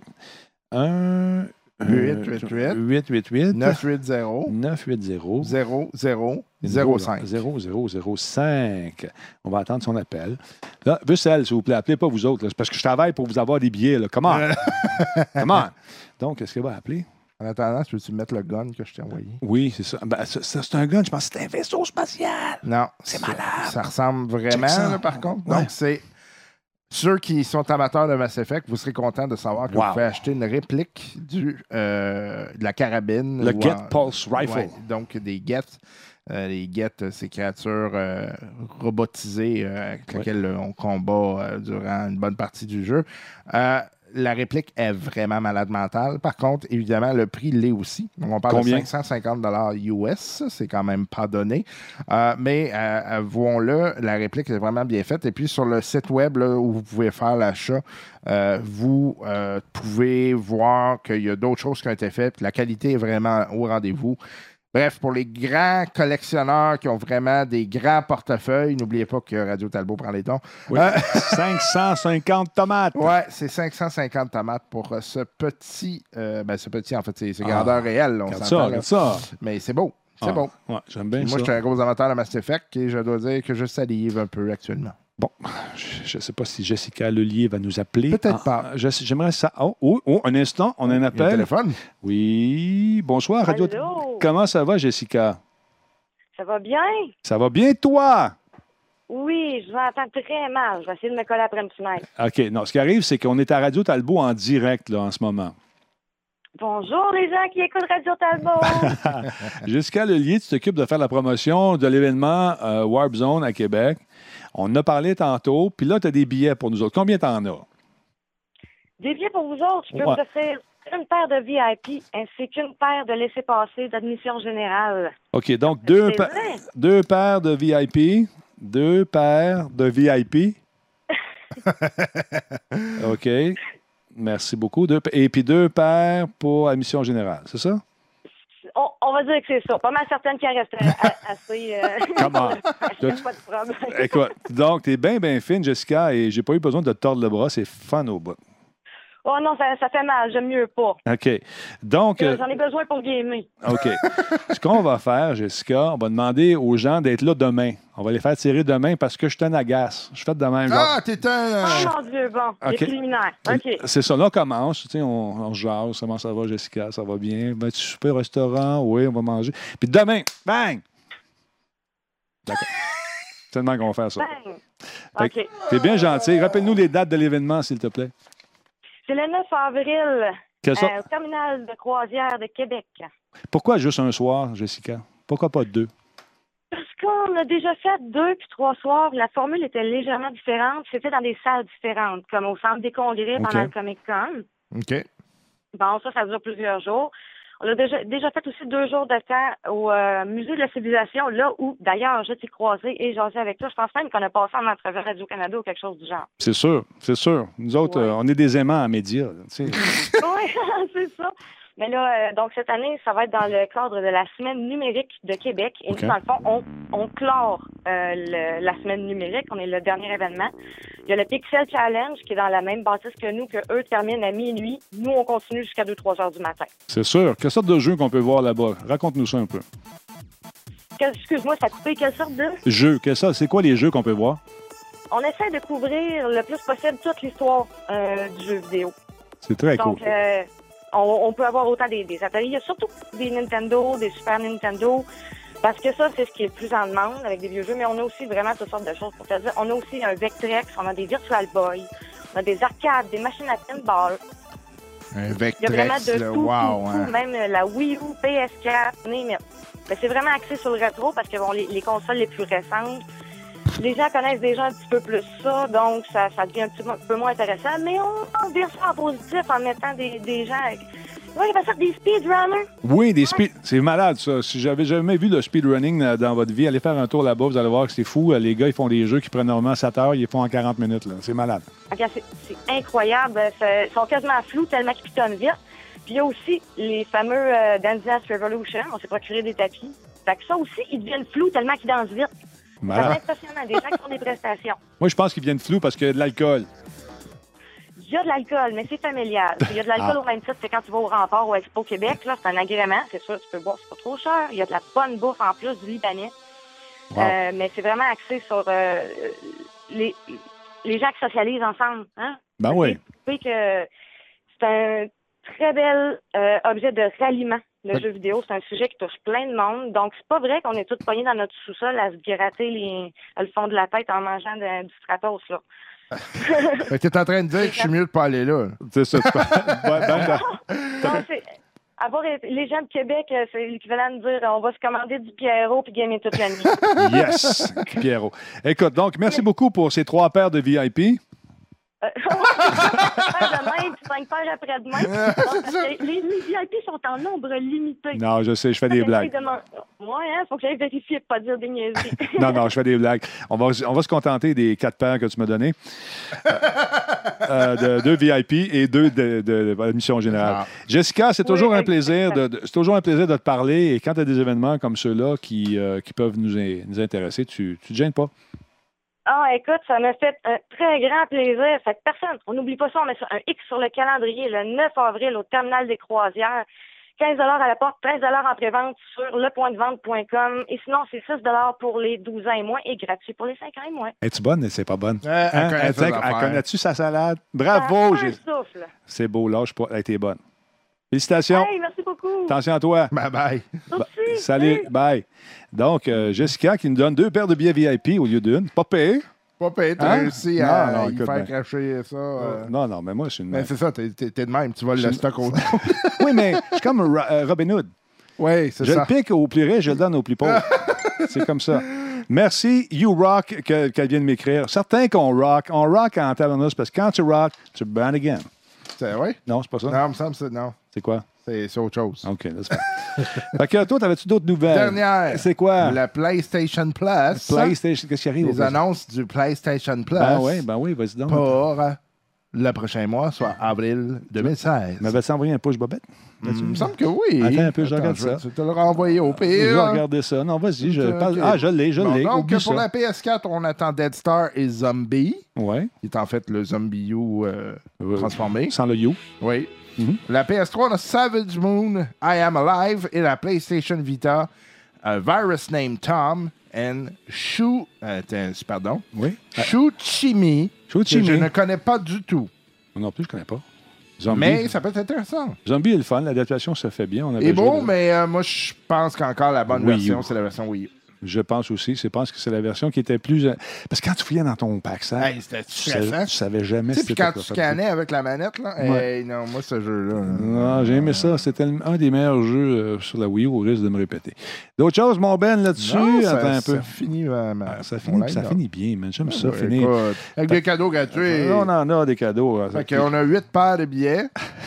888 980 0005. On va attendre son appel. Là, Bussel, s'il vous plaît, appelez pas vous autres. C'est parce que je travaille pour vous avoir des billets. Là. Comment? Comment? Donc, est-ce qu'elle va appeler? En attendant, peux-tu mettre le gun que je t'ai envoyé? Oui, c'est ça. Ben, ça c'est un gun. Je pense que c'est un vaisseau spatial. Non. C'est malade. Ça ressemble vraiment, là, par contre. Ouais. Donc, c'est... Ceux qui sont amateurs de Mass Effect, vous serez contents de savoir que vous pouvez acheter une réplique de la carabine. Le Get Pulse Rifle. Ouais, donc, des Get. Les Get, ces créatures robotisées avec lesquelles on combat durant une bonne partie du jeu. La réplique est vraiment malade mentale. Par contre, évidemment, le prix l'est aussi. Donc, on parle de 550 US. C'est quand même pas donné. Mais avouons-le, la réplique est vraiment bien faite. Et puis, sur le site web là, où vous pouvez faire l'achat, vous pouvez voir qu'il y a d'autres choses qui ont été faites. Puis la qualité est vraiment au rendez-vous. Bref, pour les grands collectionneurs qui ont vraiment des grands portefeuilles, n'oubliez pas que Radio Talbot prend les dons. Oui. 550 tomates. Oui, c'est 550 tomates pour ce petit... en fait, c'est grandeur réelle. Là, on s'entend, ça. Mais c'est beau. C'est beau. Ouais, j'aime bien ça. Moi, je suis un gros amateur de Mass Effect et je dois dire que je salive un peu actuellement. Bon, je ne sais pas si Jessica Lellier va nous appeler. Peut-être pas. J'aimerais ça. Oh, un instant, on a un appel. Il y a un téléphone. Oui, bonsoir. Radio... Allô? Comment ça va, Jessica? Ça va bien? Ça va bien, toi? Oui, je vous entends très mal. Je vais essayer de me coller après une fenêtre. OK, non, ce qui arrive, c'est qu'on est à Radio Talbot en direct, là, en ce moment. Bonjour, les gens qui écoutent Radio Talbot. Jessica Lellier, tu t'occupes de faire la promotion de l'événement Warp Zone à Québec. On en a parlé tantôt, puis là, tu as des billets pour nous autres. Combien t'en as? Des billets pour vous autres. Je peux vous offrir une paire de VIP ainsi qu'une paire de laissez-passer d'admission générale. OK, donc deux paires de VIP. 2 paires de VIP. OK. Merci beaucoup. Et puis 2 paires pour admission générale, c'est ça? On va dire que c'est ça. Pas mal certaines qui resteraient assez... Comment? Pas de problème. Écoute, donc, t'es bien fine, Jessica, et j'ai pas eu besoin de te tordre le bras. C'est fun au bout. Oh non, ça fait mal. J'aime mieux pas. OK. Donc... J'en ai besoin pour gamer. OK. Ce qu'on va faire, Jessica, on va demander aux gens d'être là demain. On va les faire tirer demain parce que je suis un agace. Je fais de même. Ah, t'es un... Oh mon Dieu, bon. Okay. Les préliminaires. OK. C'est ça. Là, on commence. Tu sais, on jase. Comment ça va, Jessica? Ça va bien? Ben, tu souper au restaurant? Oui, on va manger. Puis demain, bang! D'accord. C'est tellement qu'on va faire ça. Bang! OK. T'es bien gentil. Rappelle-nous les dates de l'événement, s'il te plaît. C'est le 9 avril au terminal de croisière de Québec. Pourquoi juste un soir, Jessica? Pourquoi pas 2? Parce qu'on a déjà fait 2 puis 3 soirs. La formule était légèrement différente. C'était dans des salles différentes, comme au centre des congrès pendant le Comic-Con. OK. Bon, ça dure plusieurs jours. On a déjà fait aussi 2 jours de temps au Musée de la Civilisation, là où, d'ailleurs, je t'ai croisé et jasé avec toi. Je pense même qu'on a passé en entrevue Radio-Canada ou quelque chose du genre. C'est sûr, c'est sûr. Nous autres, on est des aimants en médias. Oui, c'est ça. Mais là, donc cette année, ça va être dans le cadre de la Semaine numérique de Québec. Et nous, dans le fond, on clore la Semaine numérique. On est le dernier événement. Il y a le Pixel Challenge qui est dans la même bâtisse que nous, que eux terminent à minuit. Nous, on continue jusqu'à 2-3 heures du matin. C'est sûr. Quelle sorte de jeu qu'on peut voir là-bas? Raconte-nous ça un peu. Excuse-moi, ça a coupé. Quelle sorte de... Jeux. C'est quoi les jeux qu'on peut voir? On essaie de couvrir le plus possible toute l'histoire du jeu vidéo. C'est très cool. Donc, on peut avoir autant des ateliers. Il y a surtout des Nintendo, des Super Nintendo, parce que ça, c'est ce qui est le plus en demande avec des vieux jeux, mais on a aussi vraiment toutes sortes de choses pour te dire. On a aussi un Vectrex, on a des Virtual Boy, on a des arcades, des machines à pinball. Un Il y a Vectrex, vraiment de là, tout, wow, hein. même la Wii U, PS4, mais c'est vraiment axé sur le rétro parce que bon, les consoles les plus récentes, les gens connaissent déjà un petit peu plus ça, donc ça devient un petit peu moins intéressant, mais on vire ça en positif en mettant des gens... Oui, il va faire des speedrunners. Oui, des c'est malade, ça. Si j'avais jamais vu le speedrunning dans votre vie, allez faire un tour là-bas, vous allez voir que c'est fou. Les gars, ils font des jeux qui prennent normalement 7 heures, ils les font en 40 minutes. Là. C'est malade. Okay, c'est incroyable. Ils sont quasiment flous tellement qu'ils pitonnent vite. Puis il y a aussi les fameux Dance Dance Revolution. On s'est procuré des tapis. Fait que ça aussi, ils deviennent flous tellement qu'ils dansent vite. Malade. C'est impressionnant. Des gens qui font des prestations. Moi, je pense qu'ils viennent flous parce qu'il y a de l'alcool. Il y a de l'alcool, mais c'est familial. Il y a de l'alcool au même titre que quand tu vas au Rempart ou à Expo Québec. Là, c'est un agrément. C'est sûr, tu peux boire, c'est pas trop cher. Il y a de la bonne bouffe en plus du Libanais. Wow. Mais c'est vraiment axé sur les gens qui socialisent ensemble. Hein? Ben oui. Que c'est un très bel objet de ralliement, le jeu vidéo. C'est un sujet qui touche plein de monde. Donc, c'est pas vrai qu'on est tous poignés dans notre sous-sol à se gratter le fond de la tête en mangeant du Stratos, là. Fait que t'es en train de dire que je suis mieux de pas aller là. C'est ça. Les gens de Québec, c'est l'équivalent de dire on va se commander du Pierrot puis gamer toute la nuit. Yes, Pierrot. Écoute, donc, merci beaucoup pour ces 3 paires de VIP. Demain, 5 paires après-demain. Les VIP sont en nombre limité. Non, je sais, je fais des blagues. Ouais, hein, faut que j'aille vérifier pour pas dire des niaiseries. Non, je fais des blagues. On va se contenter des 4 paires que tu m'as données. De 2 VIP et 2 de l'admission générale. Jessica, c'est toujours un plaisir de te parler. Et quand tu as des événements comme ceux-là qui peuvent nous intéresser, tu te gênes pas. Ah, écoute, ça m'a fait un très grand plaisir. Fait que personne, on n'oublie pas ça, on met un X sur le calendrier le 9 avril au terminal des croisières. 15 $ à la porte, 13 $ en pré-vente sur lepointdevente.com. Et sinon, c'est 6 $ pour les 12 ans et moins et gratuit pour les 5 ans et moins. Es-tu bonne? C'est pas bonne. Elle connais-tu sa salade? Bravo! C'est beau, lâche pas. Elle était bonne. Félicitations. Hey, merci beaucoup. Attention à toi. Bye-bye. Salut. Bye. Donc, Jessica qui nous donne 2 paires de billets VIP au lieu d'une. Pas payé. Pas payé. T'as réussi à y faire cracher ça. Non, mais moi, je suis une... Mais c'est ça, t'es de même. Tu voles le stock au... Oui, mais je suis comme Robin Hood. Oui, c'est ça. Je le pique aux plus riches, je le donne aux plus pauvres. C'est comme ça. Merci, You Rock, qu'elle vient de m'écrire. Certains qu'on rock. On rock en tabarnouche parce que quand tu rock, tu burn again. C'est vrai? Non, c'est pas ça. Non, il me semble que c'est non. C'est quoi? C'est autre chose. OK, laisse faire. Fait que toi, t'avais-tu d'autres nouvelles? Dernière. C'est quoi? La PlayStation Plus. PlayStation, qu'est-ce qui arrive? Les annonces du PlayStation Plus. Ben oui, vas-y donc. Pour le prochain mois, soit avril 2016. M'avais-tu envoyé un push bobette? Il me semble que oui. Attends un peu, je regarde ça. Je vais te le renvoyer au pire. Je vais regarder ça. Non, vas-y, je l'ai. Donc, pour la PS4, on attend Dead Star et Zombie. Oui. Qui est en fait le Zombie U transformé. Sans le U. Oui. La PS3, on a Savage Moon, I Am Alive, et la PlayStation Vita, Virus Named Tom, and Shuchimi, que je ne connais pas du tout. Non plus, je ne connais pas. Zombie. Mais ça peut être intéressant. Zombie est le fun, l'adaptation se fait bien. Et bon, mais moi, je pense qu'encore la bonne version, c'est la version Wii U. Je pense aussi. Je pense que c'est la version qui était plus... Parce que quand tu fouillais dans ton pack, ça, tu savais jamais si c'était quand tu scannais avec la manette, là, non, moi, ce jeu-là... Non, j'ai aimé ça. C'était un des meilleurs jeux sur la Wii U, au risque de me répéter. D'autres choses, mon Ben, là-dessus? Attends un peu. Ça finit ça finit bien, man. J'aime ça, finir. Avec des cadeaux gratuits. On en a des cadeaux. On a 8 paires de billets.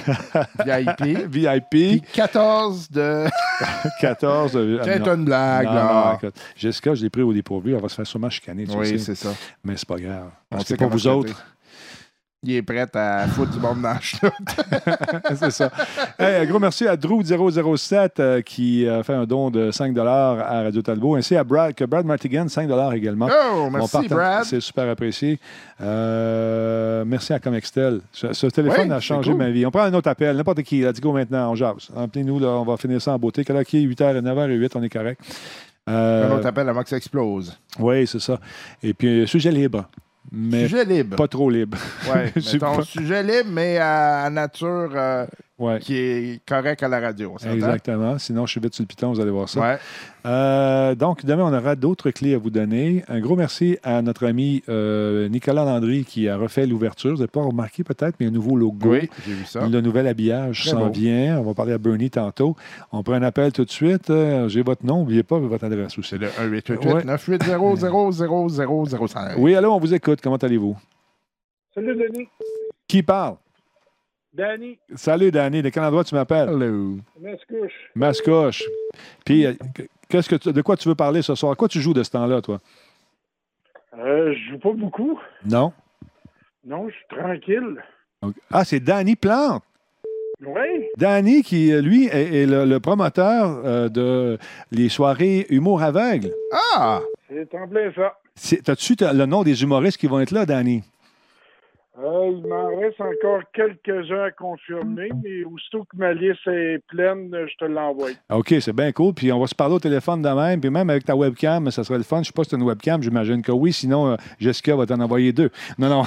VIP. Puis 14 de... 14 de... C'est une blague, là. Jessica, je l'ai pris au dépourvu. Elle va se faire sûrement chicaner. Oui, c'est ça. Mais c'est pas grave. Parce que pour vous autres... Il est prêt à foutre du bombe dans la chenoute. C'est ça. Hey, un gros merci à Drew007 qui a fait un don de 5 $ à Radio Talbot, ainsi à Brad Martigan, 5 $ également. Oh, merci Brad. C'est super apprécié. Merci à Comextel. Ce téléphone a changé ma vie. On prend un autre appel, n'importe qui. Let's go maintenant, on jase. Appelez-nous, là, on va finir ça en beauté. Quelle heure qui est 8h, 9h08, on est correct. Un autre appel avant que ça explose. Oui, c'est ça. Et puis, sujet libre. Mais sujet libre. Pas trop libre. Oui, mettons sujet libre, mais à nature qui est correct à la radio. Exactement. Sinon, je suis vite sur le piton, vous allez voir ça. Ouais. Donc, demain, on aura d'autres clés à vous donner. Un gros merci à notre ami Nicolas Landry qui a refait l'ouverture. Vous n'avez pas remarqué peut-être, mais un nouveau logo. Oui, j'ai vu ça. Le nouvel habillage s'en vient. On va parler à Bernie tantôt. On prend un appel tout de suite. J'ai votre nom. N'oubliez pas votre adresse aussi. C'est le 1-888-980-0005. Oui, allô, on vous écoute. Comment allez-vous? Salut, Denis. Qui parle? Danny. Salut, Danny. De quel endroit tu m'appelles? Hello. Mascouche. Mascouche. Puis, de quoi tu veux parler ce soir? À quoi tu joues de ce temps-là, toi? Je joue pas beaucoup. Non? Non, je suis tranquille. Okay. Ah, c'est Danny Plante. Oui. Danny, qui, lui, est le promoteur de les soirées Humour aveugle. Ah! C'est en plein ça. T'as-tu le nom des humoristes qui vont être là, Danny? Il m'en reste encore quelques-uns à confirmer, mais aussitôt que ma liste est pleine, je te l'envoie. OK, c'est bien cool. Puis on va se parler au téléphone de même. Puis même avec ta webcam, ça serait le fun. Je ne sais pas si c'est une webcam, j'imagine que oui. Sinon, Jessica va t'en envoyer 2. Non.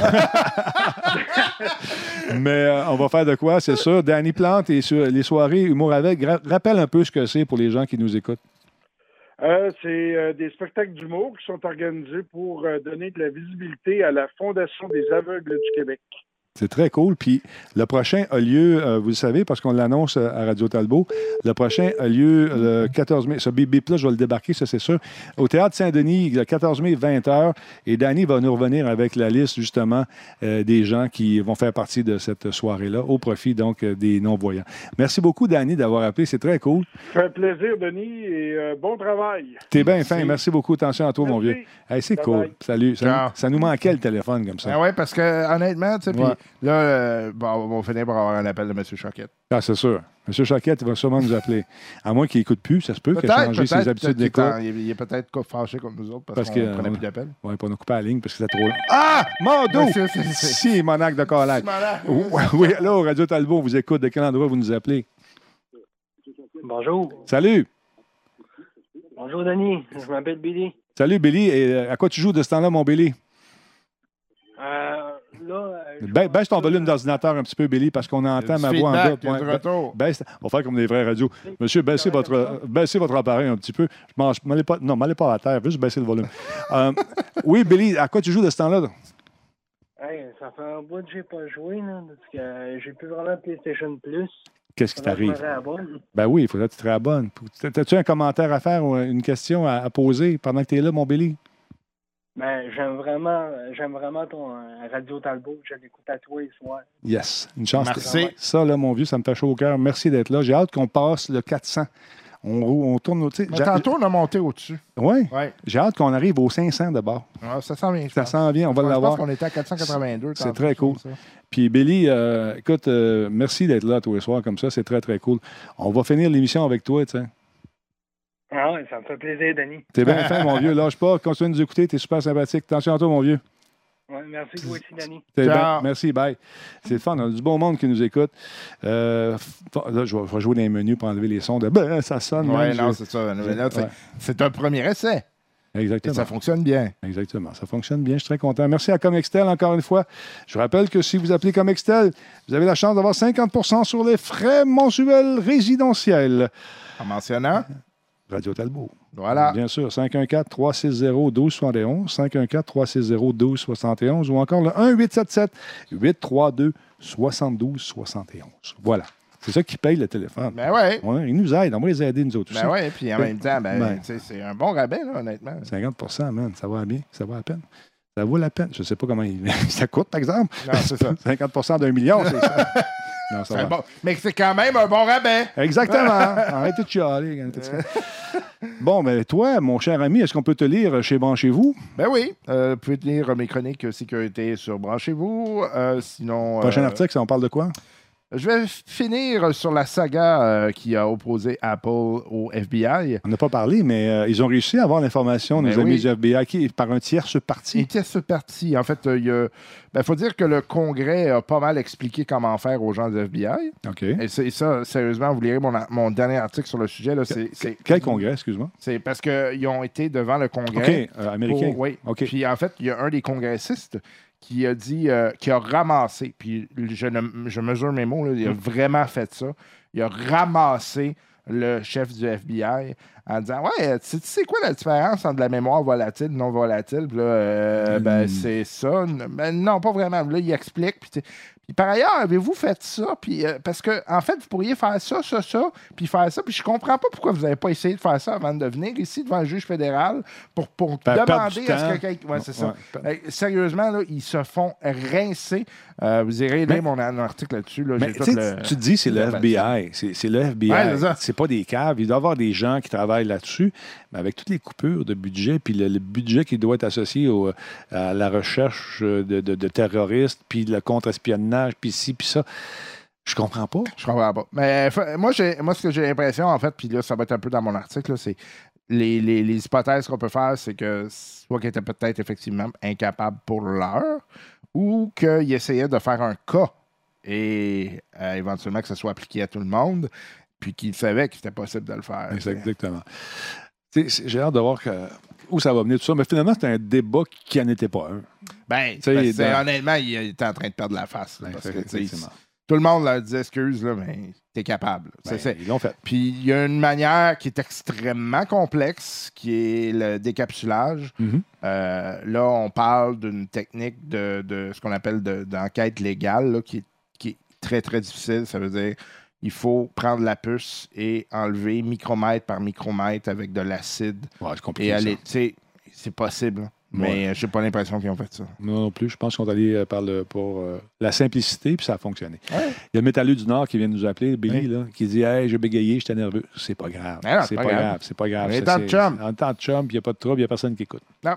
Mais on va faire de quoi, c'est sûr. Danny Plante et sur les soirées Humour avec. Rappelle un peu ce que c'est pour les gens qui nous écoutent. C'est des spectacles d'humour qui sont organisés pour donner de la visibilité à la Fondation des aveugles du Québec. C'est très cool. Puis le prochain a lieu, vous le savez, parce qu'on l'annonce à Radio Talbot, le prochain a lieu le 14 mai. Ce bip-là, je vais le débarquer, ça c'est sûr. Au Théâtre Saint-Denis, le 14 mai, 20h. Et Danny va nous revenir avec la liste, justement, des gens qui vont faire partie de cette soirée-là, au profit, donc, des non-voyants. Merci beaucoup, Danny, d'avoir appelé. C'est très cool. Ça fait plaisir, Denis, et bon travail. T'es bien fin. Merci beaucoup. Attention à toi, mon vieux. Hey, c'est cool. Salut. Ça nous manquait le téléphone comme ça. Ben oui, parce que, honnêtement, tu sais, puis là, on va finir par avoir un appel de M. Choquette. Ah, c'est sûr. M. Choquette, il va sûrement nous appeler. À moins qu'il n'écoute plus, ça se peut qu'il a changé ses habitudes d'écoute. Il est peut-être fâché comme nous autres parce qu'on ne prenait plus d'appel. Oui, pour nous couper la ligne parce que c'était trop long. Ah! Mon dos! Si, monac de Colac. Oui, allô, Radio Talbot, on vous écoute. De quel endroit vous nous appelez? Bonjour. Salut. Bonjour, Denis. Je m'appelle Billy. Salut, Billy. Et à quoi tu joues de ce temps-là, mon Billy? Baisse ton volume d'ordinateur un petit peu, Billy, parce qu'on entend ma voix en bas. On va faire comme des vraies radios. Monsieur, baissez votre appareil un petit peu. Non, m'allez pas à terre, juste baisser le volume. Oui, Billy, à quoi tu joues de ce temps-là? Hey, ça fait un bout que j'ai pas joué, là, parce que j'ai plus vraiment PlayStation Plus. Qu'est-ce qui t'arrive? Ben oui, il faudrait que tu te réabonnes. As-tu un commentaire à faire ou une question à poser pendant que tu es là, mon Billy? Ben, j'aime vraiment ton Radio Talbot. Je l'écoute à toi les soirs. Yes. Une chance. Merci. Ça, là, mon vieux, ça me fait chaud au cœur. Merci d'être là. J'ai hâte qu'on passe le 400. On tourne au... Mais tantôt, on a monté au-dessus. Oui. J'ai hâte qu'on arrive aux 500 d'abord. Ah, ça sent bien. Ça sent bien. On va l'avoir. Je pense qu'on était à 482. C'est très cool. Puis, Billy, écoute, merci d'être là tous les soirs comme ça. C'est très, très cool. On va finir l'émission avec toi, tu sais. Ah oui, ça me fait plaisir, Denis. T'es bien fin, mon vieux. Lâche pas. Continue de nous écouter. T'es super sympathique. Attention à toi, mon vieux. Oui, merci toi aussi, Denis. Merci, bye. C'est le fun. On a du bon monde qui nous écoute. Là, je vais jouer dans les menus pour enlever les sons de ça sonne. Oui, non, c'est ça. C'est un premier essai. Exactement. Et ça fonctionne bien. Exactement. Ça fonctionne bien. Je suis très content. Merci à Comextel encore une fois. Je vous rappelle que si vous appelez Comextel, vous avez la chance d'avoir 50% sur les frais mensuels résidentiels. En mentionnant Radio Talbot. Voilà. Bien sûr, 514-360-1271, 514-360-1271 ou encore le 1-877-832-7271. Voilà. C'est ça qui paye le téléphone. Ben oui. Ouais, ils nous aident. On va les aider, nous autres aussi. Ben oui, puis en même temps, c'est un bon rabais, là, honnêtement. 50%, man, ça va bien. Ça va à peine. Ça vaut la peine. Je ne sais pas comment ça coûte, par exemple. Non, c'est ça. 50% d'1 million, c'est ça. Non, ça va. Bon. Mais c'est quand même un bon rabais. Exactement. Arrêtez de chialer. Bon, ben toi, mon cher ami, est-ce qu'on peut te lire chez Branchez-vous? Ben oui. Vous pouvez lire mes chroniques sécurité sur Branchez-vous. Sinon. Prochain article, on parle de quoi? Je vais finir sur la saga qui a opposé Apple au FBI. On n'a pas parlé, mais ils ont réussi à avoir l'information, nos amis du FBI, par un tierce parti. Un tierce parti. En fait, il faut dire que le Congrès a pas mal expliqué comment faire aux gens du FBI. OK. Et ça, sérieusement, vous lirez mon dernier article sur le sujet. Là, Quel Congrès, excuse-moi? C'est parce qu'ils ont été devant le Congrès. OK, américain. Oui. OK. Puis en fait, il y a un des congressistes qui a dit, qui a ramassé, puis je mesure mes mots, là, il a vraiment fait ça. Il a ramassé le chef du FBI en disant ouais, tu sais quoi la différence entre la mémoire volatile et non volatile? Puis là, c'est ça. Ben, non, pas vraiment. Là, il explique. Puis par ailleurs, avez-vous fait ça? Puis, parce que, en fait, vous pourriez faire ça, puis faire ça. Puis je comprends pas pourquoi vous n'avez pas essayé de faire ça avant de venir ici devant le juge fédéral pour demander à ce que quelqu'un. Ouais, c'est ça. Sérieusement, là, ils se font rincer. Vous irez lire mon article là-dessus. Là, tu te dis, c'est le FBI. C'est le FBI. Ouais, c'est pas des caves. Il doit y avoir des gens qui travaillent là-dessus. Mais avec toutes les coupures de budget, puis le budget qui doit être associé à la recherche de terroristes, puis le contre-espionnage, puis ci, puis ça, je comprends pas. Je comprends pas. Mais moi, ce que j'ai l'impression, en fait, puis là, ça va être un peu dans mon article, là, c'est les hypothèses qu'on peut faire, c'est que soit qu'il était peut-être effectivement incapable pour l'heure, ou qu'il essayait de faire un cas et éventuellement que ça soit appliqué à tout le monde, puis qu'il savait qu'il était possible de le faire. Exactement. J'ai hâte de voir où ça va venir tout ça, mais finalement, c'est un débat qui n'en était pas un. Honnêtement, il était en train de perdre la face. Là, parce que, tout le monde leur disait excuse, là, mais t'es capable. Ils l'ont fait. Puis il y a une manière qui est extrêmement complexe, qui est le décapsulage. Là, on parle d'une technique de ce qu'on appelle d'enquête légale, là, qui est très, très difficile. Ça veut dire il faut prendre la puce et enlever micromètre par micromètre avec de l'acide. Ouais, c'est compliqué. C'est possible. Mais j'ai pas l'impression qu'ils ont fait ça. Non plus. Je pense qu'on est allé pour la simplicité, puis ça a fonctionné. Ouais. Il y a le métalleux du Nord qui vient de nous appeler, Billy, là, qui dit hey, j'ai bégayé, j'étais nerveux. C'est pas grave. Non, c'est pas grave. C'est pas grave. On est en chum. En temps de chum, il n'y a pas de trouble, il n'y a personne qui écoute. Non.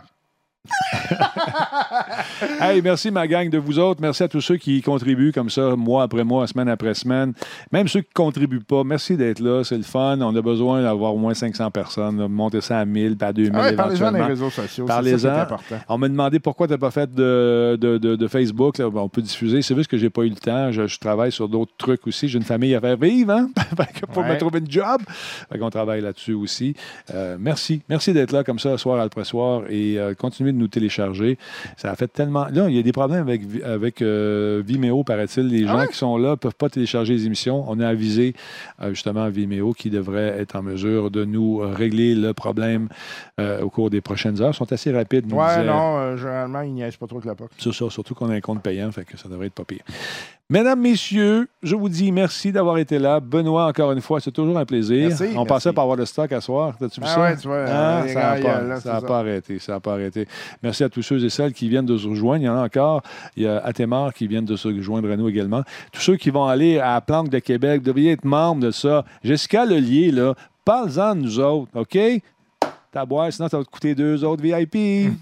Hey, merci ma gang de vous autres. Merci à tous ceux qui contribuent comme ça, mois après mois, semaine après semaine. Même ceux qui ne contribuent pas, merci d'être là. C'est le fun. On a besoin d'avoir au moins 500 personnes. Là, monter ça à 1000, puis à 2000 éventuellement. Parlez-en dans les réseaux sociaux. Parlez-en. Important. On m'a demandé pourquoi tu n'as pas fait de Facebook. Là. On peut diffuser. C'est juste que j'ai pas eu le temps. Je travaille sur d'autres trucs aussi. J'ai une famille à faire vivre, hein? Pour me trouver une job. On travaille là-dessus aussi. Merci. Merci d'être là comme ça, soir après soir, et continuez de nous télécharger. Ça a fait tellement... Là, il y a des problèmes avec Vimeo, paraît-il. Les gens qui sont là ne peuvent pas télécharger les émissions. On a avisé justement Vimeo qui devrait être en mesure de nous régler le problème au cours des prochaines heures. Ils sont assez rapides. Généralement, ils niaisent pas trop que la POC. C'est ça, surtout qu'on a un compte payant, fait que ça devrait être pas pire. Mesdames, messieurs, je vous dis merci d'avoir été là. Benoît, encore une fois, c'est toujours un plaisir. On passait par avoir le stock à soir. T'as-tu vu ça? Oui, tu vois. Ça n'a pas arrêté. Ça n'a pas arrêté. Merci à tous ceux et celles qui viennent de se rejoindre. Il y en a encore. Il y a Athémar qui viennent de se joindre à nous également. Tous ceux qui vont aller à la Planque de Québec, devriez être membres de ça. Jessica Lelier, là, parle-en de nous autres, OK? T'as boire, sinon ça va te coûter 2 autres VIP.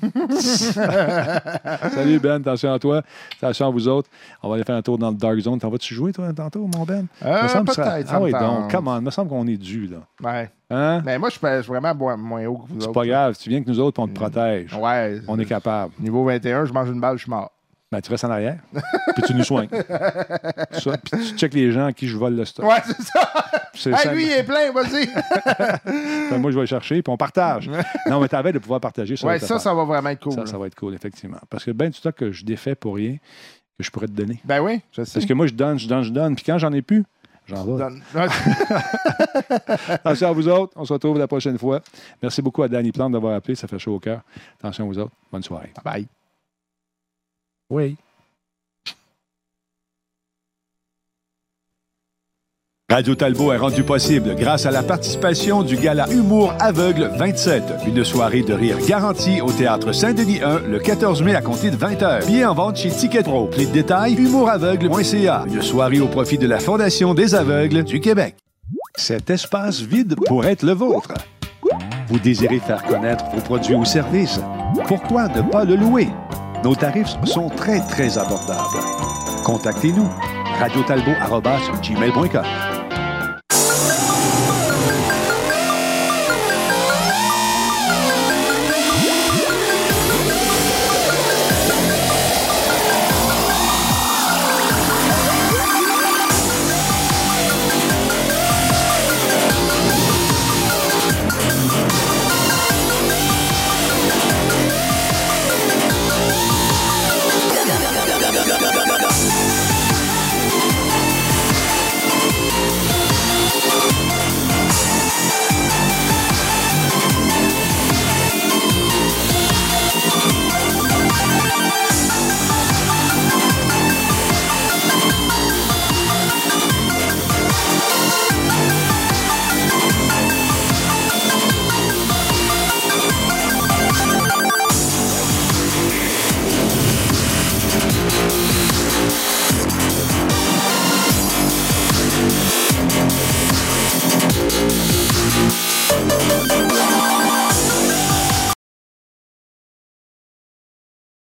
Salut Ben, attention à toi. Attention à vous autres. On va aller faire un tour dans le Dark Zone. T'en vas-tu jouer, toi, tantôt, mon Ben? Peut-être. Ah oui, donc, come on. Il me semble qu'on est dû, là. Ouais. Hein? Mais moi, je suis vraiment moins haut que vous autres. C'est pas grave. Tu viens que nous autres, on te protège. Ouais. On est capable. Niveau 21, je mange une balle, je suis mort. Ben, tu restes en arrière, puis tu nous soignes. Ça, puis tu checkes les gens à qui je vole le stock. Ouais, c'est ça. Lui, il est plein, vas-y. Moi, je vais le chercher, puis on partage. Non, mais t'avais de pouvoir partager. Ça va vraiment être cool. Ça va être cool, effectivement. Parce que ben du stock que je défais pour rien, que je pourrais te donner. Ben oui, je sais. Parce que moi, je donne. Puis quand j'en ai plus, j'en vais. Attention à vous autres. On se retrouve la prochaine fois. Merci beaucoup à Danny Plante d'avoir appelé. Ça fait chaud au cœur. Attention à vous autres. Bonne soirée. Bye. Oui. Radio Talbot est rendu possible grâce à la participation du Gala Humour Aveugle 27. Une soirée de rire garantie au Théâtre Saint-Denis 1 le 14 mai à compter de 20h. Billets en vente chez Ticket Pro. Plus de détails, humouraveugle.ca. Une soirée au profit de la Fondation des aveugles du Québec. Cet espace vide pourrait être le vôtre. Vous désirez faire connaître vos produits ou services? Pourquoi ne pas le louer? Nos tarifs sont très, très abordables. Contactez-nous. radiotalbot@gmail.com